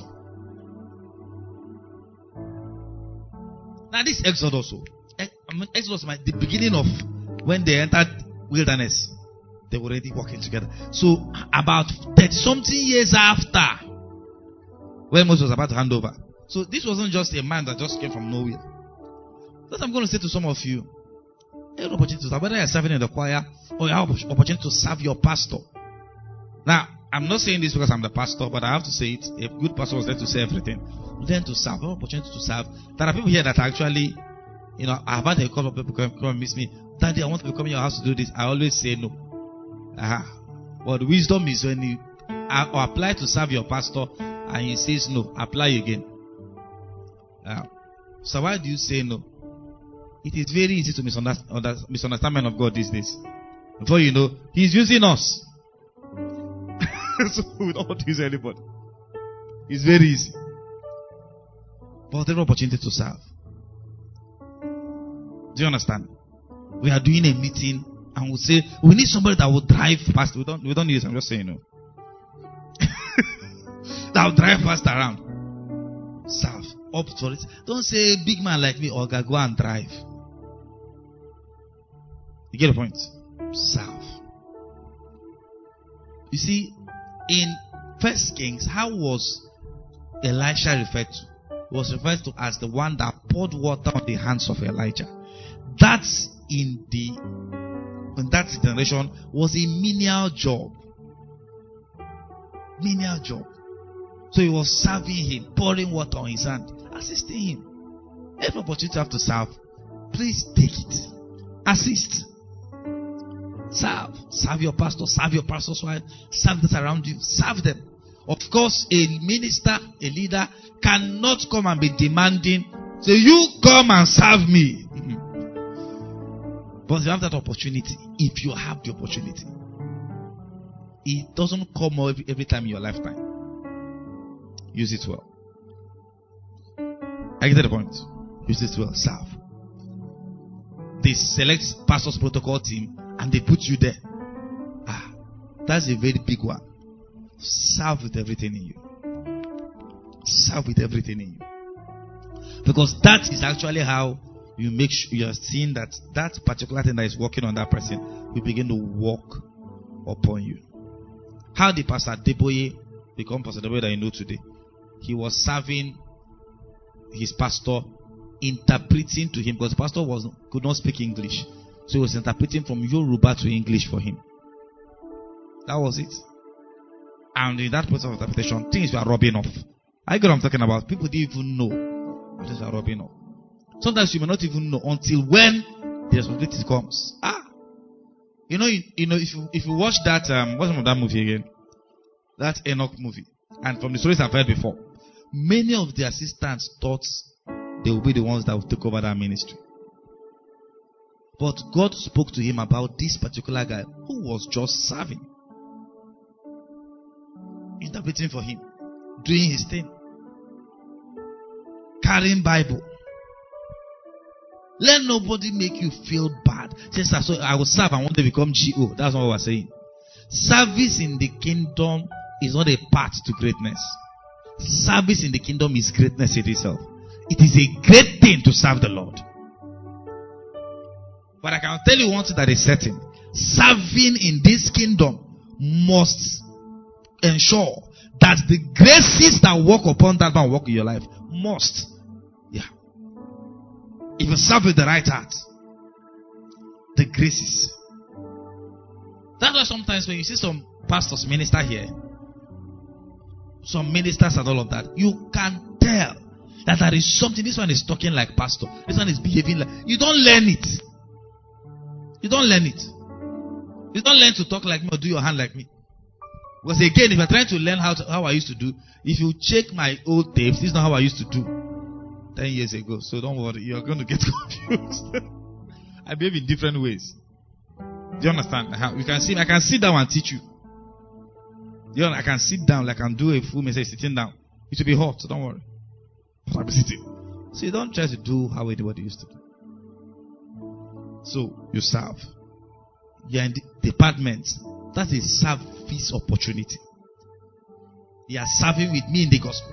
Now this Exodus, Exodus, the beginning of when they entered wilderness, they were already working together. So about thirty something years after, when Moses was about to hand over. So this wasn't just a man that just came from nowhere. That's what I'm going to say to some of you. You have opportunity to serve, whether you're serving in the choir or you have opportunity to serve your pastor. Now, I'm not saying this because I'm the pastor, but I have to say it. A good pastor was there to say everything. Learn to serve. Have opportunity to serve. There are people here that actually, you know, I've had a couple of people come, come and miss me. Daddy, I want to come in your house to do this. I always say no. Uh-huh. But wisdom is when you uh, apply to serve your pastor and he says no, apply again. Uh, so why do you say no? It is very easy to misunderstand, misunderstand men of God these days. Before you know, he's using us. So we don't want to use anybody. It's very easy. But there's an opportunity to serve. Do you understand? We are doing a meeting and we say we need somebody that will drive fast. We don't we don't use, I'm just saying no. That will drive fast around. Serve. Up for it. Don't say big man like me, Olga, go and drive. You get the point? Serve. You see, in First Kings, how was Elisha referred to? He was referred to as the one that poured water on the hands of Elijah. That's in the in that generation was a menial job. Menial job. So he was serving him, pouring water on his hand, assisting him. Every opportunity you have to serve, please take it. Assist. Serve. Serve your pastor, serve your pastor's wife, serve those around you, serve them. Of course, a minister, a leader cannot come and be demanding, say, you come and serve me. But you have that opportunity. If you have the opportunity, it doesn't come every, every time in your lifetime. Use it well. I get the point. Use it well. Serve. They select pastor's protocol team and they put you there. Ah, that's a very big one. Serve with everything in you. Serve with everything in you. Because that is actually how you make sure you are seeing that that particular thing that is working on that person will begin to work upon you. How did Pastor Deboye become Pastor Deboye that you know today? He was serving his pastor, interpreting to him, because the pastor was could not speak English. So he was interpreting from Yoruba to English for him. That was it. And in that process of interpretation, things were rubbing off. I get what I'm talking about. People didn't even know things were rubbing off. Sometimes you may not even know until when the responsibility comes. Ah, you know, you, you know, if you if you watch that, um, what's the name of that movie again? That Enoch movie, and from the stories I've heard before, many of the assistants thought they will be the ones that will take over that ministry. But God spoke to him about this particular guy who was just serving, interpreting for him, doing his thing, carrying Bible. Let nobody make you feel bad. Say, so I will serve and want to become G O. That's not what we're saying. Service in the kingdom is not a path to greatness. Service in the kingdom is greatness in itself. It is a great thing to serve the Lord. But I can tell you one thing that is certain. Serving in this kingdom must ensure that the graces that work upon that man work in your life must. Yeah. If you serve with the right heart, the graces. That's why sometimes when you see some pastors minister here, some ministers and all of that, you can tell that there is something. This one is talking like pastor. This one is behaving like. You don't learn it. You don't learn it. You don't learn to talk like me or do your hand like me. Because again, if you're trying to learn how to, how I used to do, if you check my old tapes, this is not how I used to do ten years ago. So don't worry, you're going to get confused. I behave in different ways. Do you understand? You can see, I can sit down and teach you. You know, I can sit down, like I can do a full message sitting down. It will be hot, so don't worry. I'll be sitting. So you don't try to do how anybody used to do. So you serve. You're in the department. That's a service opportunity. You are serving with me in the gospel.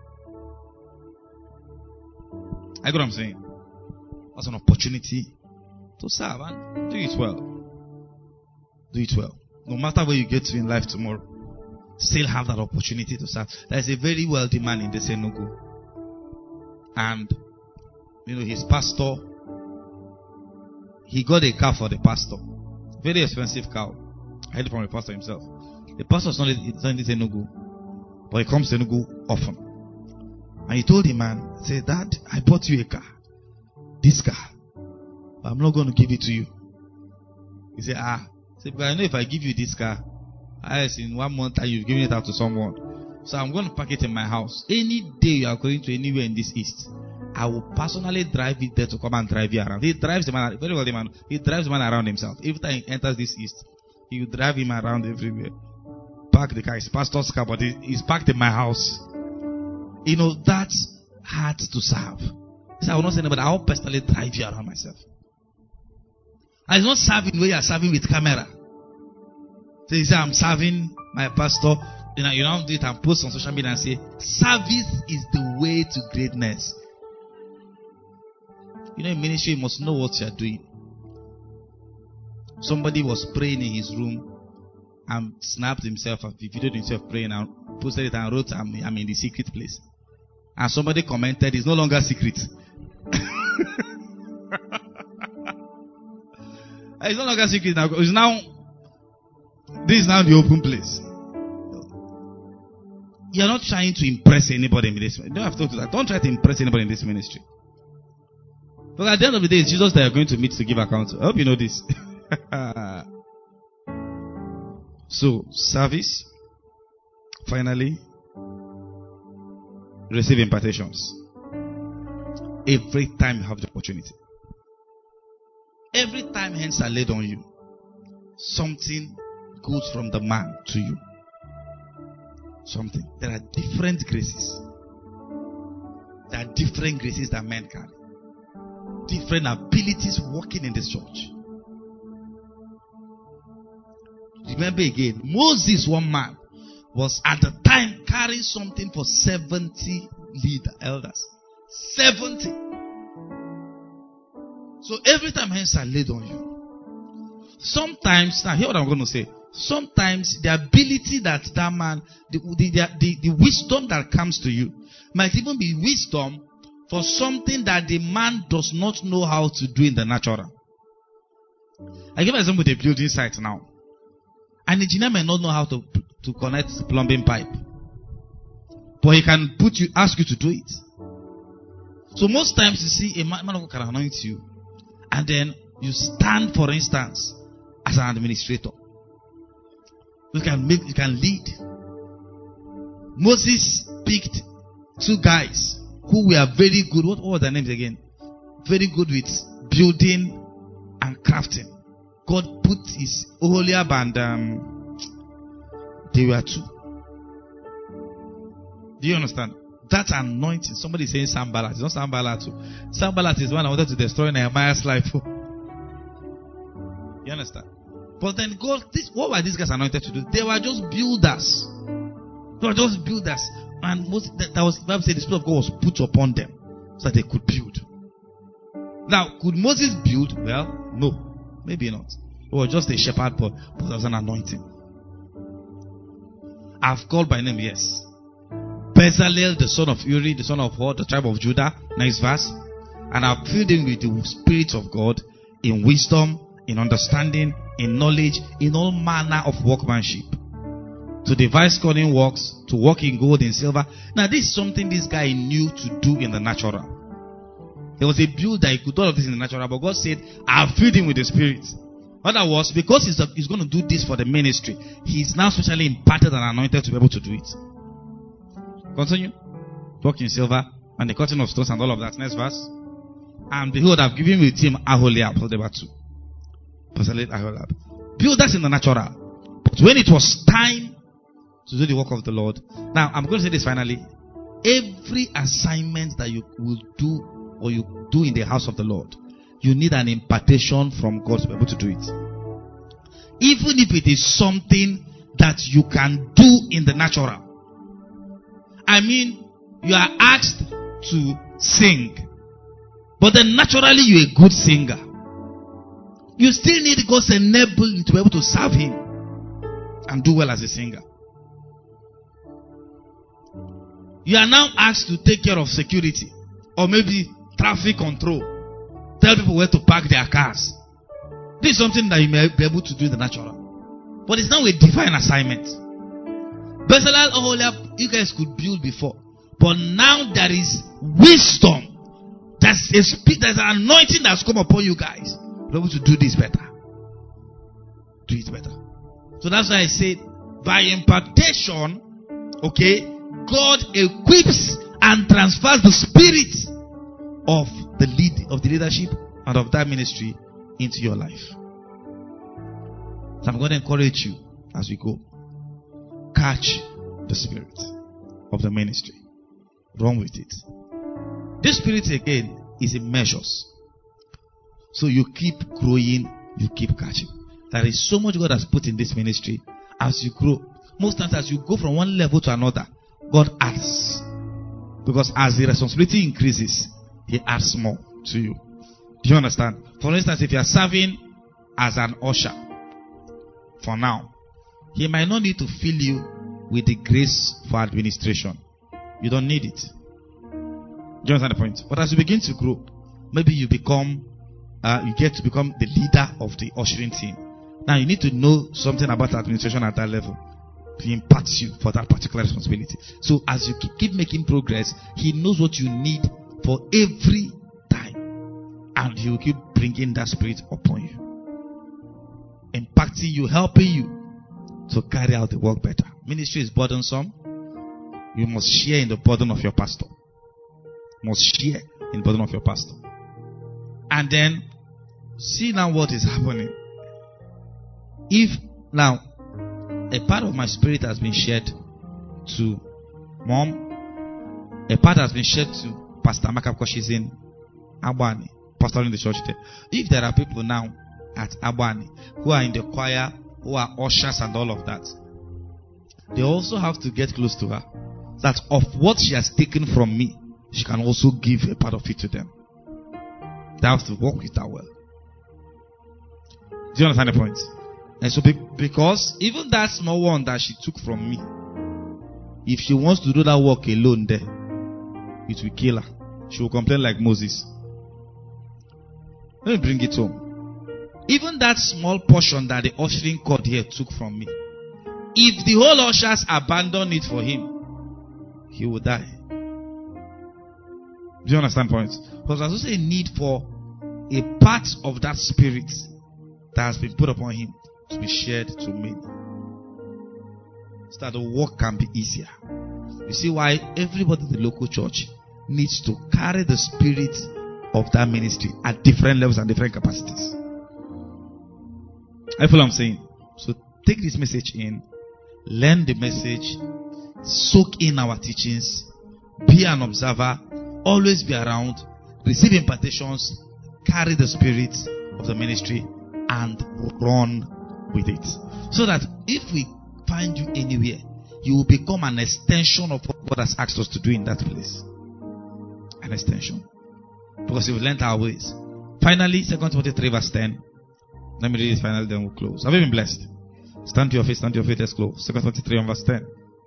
I get what I'm saying? That's an opportunity to serve, and do it well. Do it well. No matter where you get to in life tomorrow, still have that opportunity to serve. There's a very wealthy man in the Enugu, and you know his pastor. He got a car for the pastor, very expensive car. I heard it from the pastor himself. The pastor is not in this Enugu, but he comes to Enugu often. And he told the man, say, Dad, I bought you a car. This car. But I'm not going to give it to you. He said, ah. He said, but I know if I give you this car, I in one month and you've given it out to someone. So I'm going to park it in my house. Any day you are going to anywhere in this east, I will personally drive it there to come and drive you around. He drives the man, very well the man, he drives the man around himself. Every time he enters this east, he will drive him around everywhere. Park the car. It's pastor's car, but he's parked in my house. You know, that's hard to serve. He said, I will not say anybody, I will personally drive you around myself. And it's not serving where you are serving with camera. So he said, I'm serving my pastor. You know, you don't do it and post on social media and say, service is the way to greatness. You know, in ministry, you must know what you are doing. Somebody was praying in his room and snapped himself and videoed himself praying and posted it and wrote, I'm, I'm in the secret place. And somebody commented, it's no longer secret. It's no longer secret now. It's now, this is now the open place. You're not trying to impress anybody in this. Don't have to do that. Don't try to impress anybody in this ministry. Because at the end of the day, it's Jesus that you're going to meet to give account. I hope you know this. So, service. Finally, receive impartations. Every time you have the opportunity. Every time hands are laid on you, something goes from the man to you. Something. There are different graces. There are different graces that men carry. Different abilities working in this church. Remember again, Moses, one man, was at the time carrying something for seventy leader elders. seventy. So every time hands are laid on you. Sometimes, now hear what I'm going to say. Sometimes the ability that that man, the, the, the, the wisdom that comes to you might even be wisdom for something that the man does not know how to do in the natural. I give an example with a building site now. An engineer may not know how to, to connect plumbing pipe. But he can put you, ask you to do it. So most times you see a man, man of God can anoint you. And then you stand, for instance, as an administrator. You can make, you can lead. Moses picked two guys who were very good. What, what were their names again? Very good with building and crafting. God put his Oholiab and um, they were two. Do you understand? That anointing. Somebody is saying Sanballat. It's not Sanballat too. Sanballat is one I wanted to destroy Nehemiah's life. You understand? But then God, this, what were these guys anointed to do? They were just builders. They were just builders. And most, that, that was, the Bible said the Spirit of God was put upon them so that they could build. Now, could Moses build? Well, no. Maybe not. He was just a shepherd, but, but there was an anointing. I've called by name, yes. Bezalel, the son of Uri, the son of Hor, the tribe of Judah. Next verse. And I've filled him with the Spirit of God in wisdom, in understanding, in knowledge, in all manner of workmanship. To devise cunning works, to work in gold and silver. Now this is something this guy knew to do in the natural. He was a builder, he could do all of this in the natural, but God said, I've filled him with the Spirit. In other words, because he's, a, he's going to do this for the ministry, he's now specially imparted and anointed to be able to do it. Continue. Work in silver, and the cutting of stones and all of that. Next verse. And behold, I've given with him Aholiab. So there were two. Aholiab. Builders in the natural. But when it was time to do the work of the Lord. Now, I'm going to say this finally. Every assignment that you will do or you do in the house of the Lord, you need an impartation from God to be able to do it. Even if it is something that you can do in the natural. I mean, you are asked to sing, but then naturally you're a good singer. You still need God's enabling to be able to serve Him and do well as a singer. You are now asked to take care of security or maybe traffic control. Tell people where to park their cars. This is something that you may be able to do in the natural. But it's now a divine assignment. Bezalel, Oholiab, you guys could build before. But now there is wisdom. There's a spirit, there's an anointing that's come upon you guys. Be able to do this better. Do it better. So that's why I said, by impartation, okay, God equips and transfers the spirit of the lead of the leadership and of that ministry into your life. So I'm going to encourage you as we go. Catch the spirit of the ministry. Run with it. This spirit again is in measures. So you keep growing, you keep catching. There is so much God has put in this ministry. As you grow, most times as you go from one level to another, God adds. Because as the responsibility increases, He adds more to you. Do you understand? For instance, if you are serving as an usher, for now, He might not need to fill you with the grace for administration. You don't need it. Do you understand the point? But as you begin to grow, maybe you become uh, you get to become the leader of the ushering team. Now you need to know something about administration at that level to impart you for that particular responsibility. So as you keep, keep making progress, he knows what you need for every time, and he will keep bringing that spirit upon you, impacting you, helping you to carry out the work better. Ministry is burdensome. You must share in the burden of your pastor. You must share in the burden of your pastor. And then see now what is happening. If now a part of my spirit has been shared to mom, a part has been shared to Pastor Amaka because she's in Abani, pastoring the church there. If there are people now at Abani who are in the choir, who are ushers and all of that, they also have to get close to her. That of what she has taken from me, she can also give a part of it to them. They have to work with her well. Do you understand the point? And so, because even that small one that she took from me, if she wants to do that work alone there, it will kill her. She will complain like Moses. Let me bring it home. Even that small portion that the ushering cord here took from me, if the whole ushers abandon it for him, he will die. Do you understand the point? Because there's also a need for a part of that spirit that has been put upon him to be shared to many, so that the work can be easier. You see why everybody in the local church needs to carry the spirit of that ministry at different levels and different capacities. I feel what I'm saying. So take this message in, learn the message, soak in our teachings, be an observer, always be around, receive impartations, carry the spirit of the ministry, and run with it. So that if we find you anywhere, you will become an extension of what God has asked us to do in that place. An extension. Because you've learned our ways. Finally, Second Timothy three verse ten. Let me read it finally, then we'll close. Have you been blessed? Stand to your feet, stand to your feet, let's close. Second Timothy three verse ten.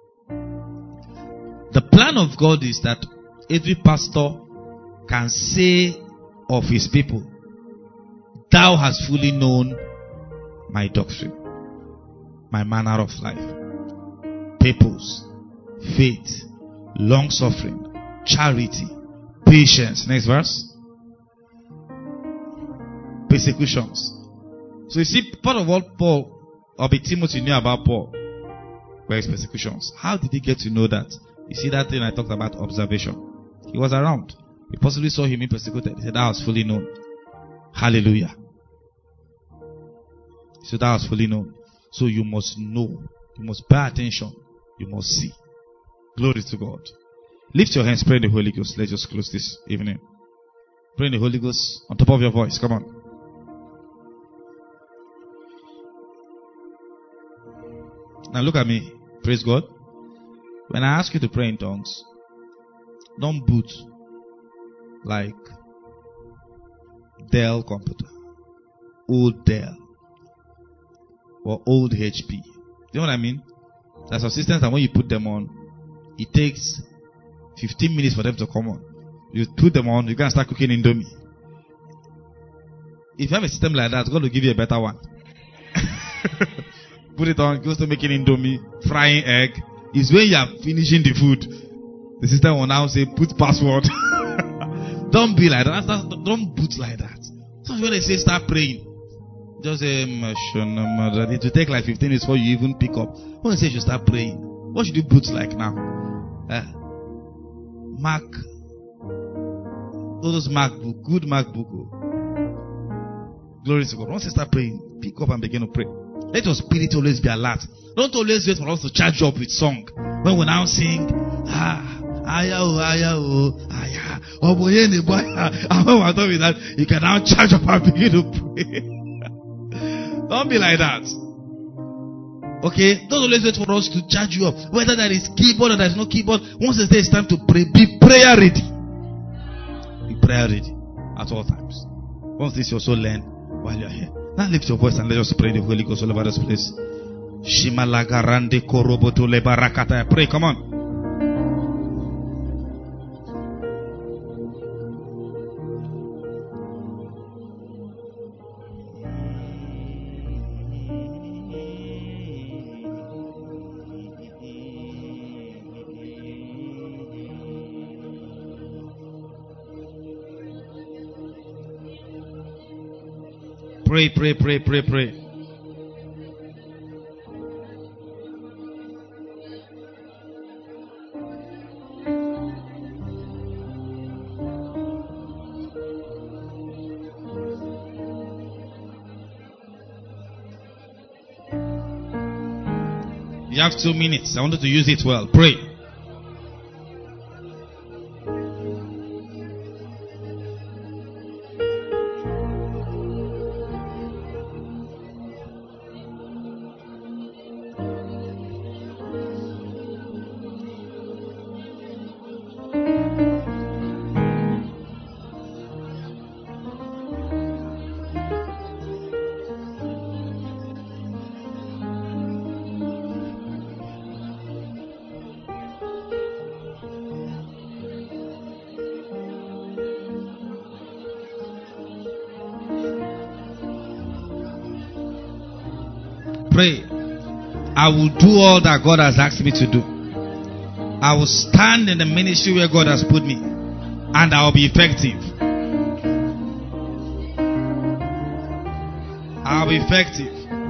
The plan of God is that every pastor can say of his people, thou hast fully known my doctrine, my manner of life, purpose, faith, long suffering, charity, patience. Next verse. Persecutions. So you see, part of what Paul or Timothy knew about Paul were his persecutions. How did he get to know that? You see that thing I talked about, observation. He was around. He possibly saw him being persecuted. He said, that was fully known. Hallelujah. So that was fully known. So you must know. You must pay attention. You must see. Glory to God. Lift your hands, pray in the Holy Ghost. Let's just close this evening. Pray in the Holy Ghost on top of your voice. Come on. Now look at me. Praise God. When I ask you to pray in tongues, don't boot like Dell computer, old Dell, or old H P. You know what I mean? There's some systems that when you put them on, it takes fifteen minutes for them to come on. You put them on, you can start cooking Indomie. If you have a system like that, God will give you a better one. Put it on, goes to making Indomie, frying egg. It's when you are finishing the food, the system will now say, put password. Don't be like that. Don't boot like that. So when they say start praying, just say, it will take like fifteen minutes before you even pick up. When they say you should start praying, what should you boot like now? Uh, Mac. Those MacBook, good MacBook. Glory to God. Once you start praying, pick up and begin to pray. Let your spirit always be alert. Don't always wait for us to charge you up with song. When we now sing, ah, aya oh, aya oh, aya, oh boy, any boy, and when we're done with that, you can now charge up and begin to pray. Don't be like that. Okay? Don't always wait for us to charge you up. Whether there is keyboard or there is no keyboard, once it's time to pray, be prayer ready. Be prayer ready at all times. Once this you also learn while you're here. Now lift your voice and let us pray the Holy Ghost all over this place. Shimalagarande koroboto lebarakata. Pray, come on. Pray, pray, pray, pray, pray. You have two minutes. I wanted to use it well. Pray. Pray. I will do all that God has asked me to do. I will stand in the ministry where God has put me, and I will be effective. I'll be effective.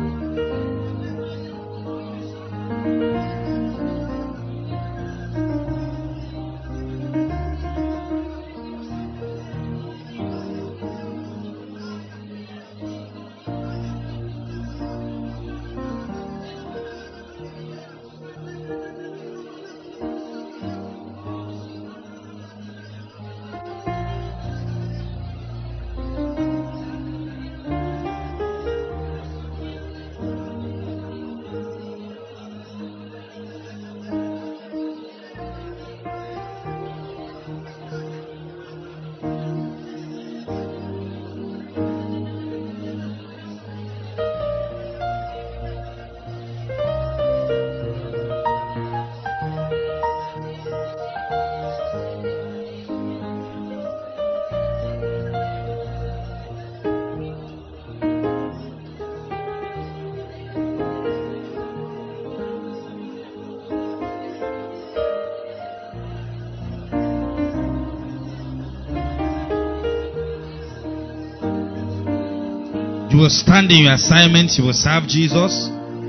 You will stand in your assignment. You will serve Jesus.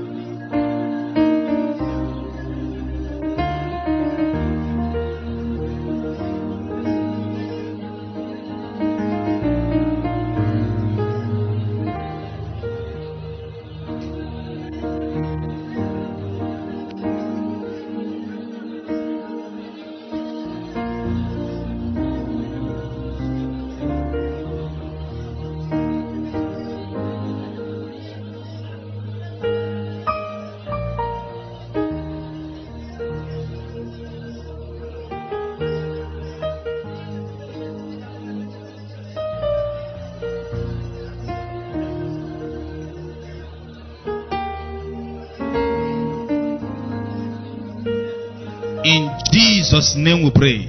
In Jesus' name we pray.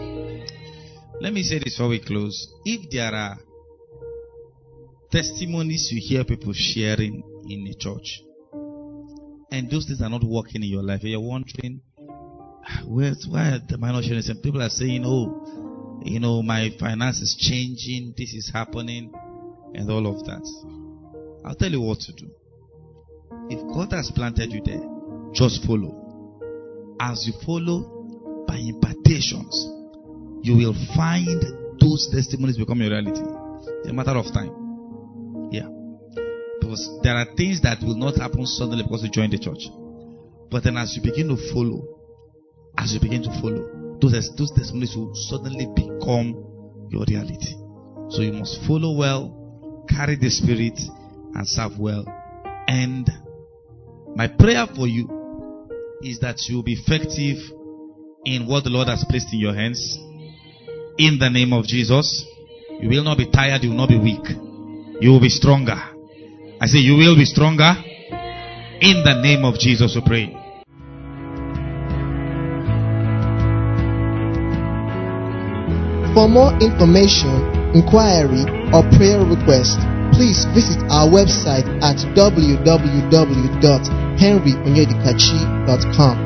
Let me say this before we close. If there are testimonies you hear people sharing in the church, and those things are not working in your life, and you're wondering, where's, why am I not sharing? Some people are saying, oh, you know, my finance is changing, this is happening, and all of that. I'll tell you what to do. If God has planted you there, just follow. As you follow by impartations, you will find those testimonies become your reality. It's a matter of time. Yeah. Because there are things that will not happen suddenly because you join the church. But then as you begin to follow, as you begin to follow, those, those testimonies will suddenly become your reality. So you must follow well, carry the Spirit, and serve well. And my prayer for you is that you will be effective in what the Lord has placed in your hands. In the name of Jesus. You will not be tired, you will not be weak. You will be stronger. I say you will be stronger. In the name of Jesus we pray. For more information, inquiry, or prayer request, please visit our website at w w w dot henry onyedikachi dot com.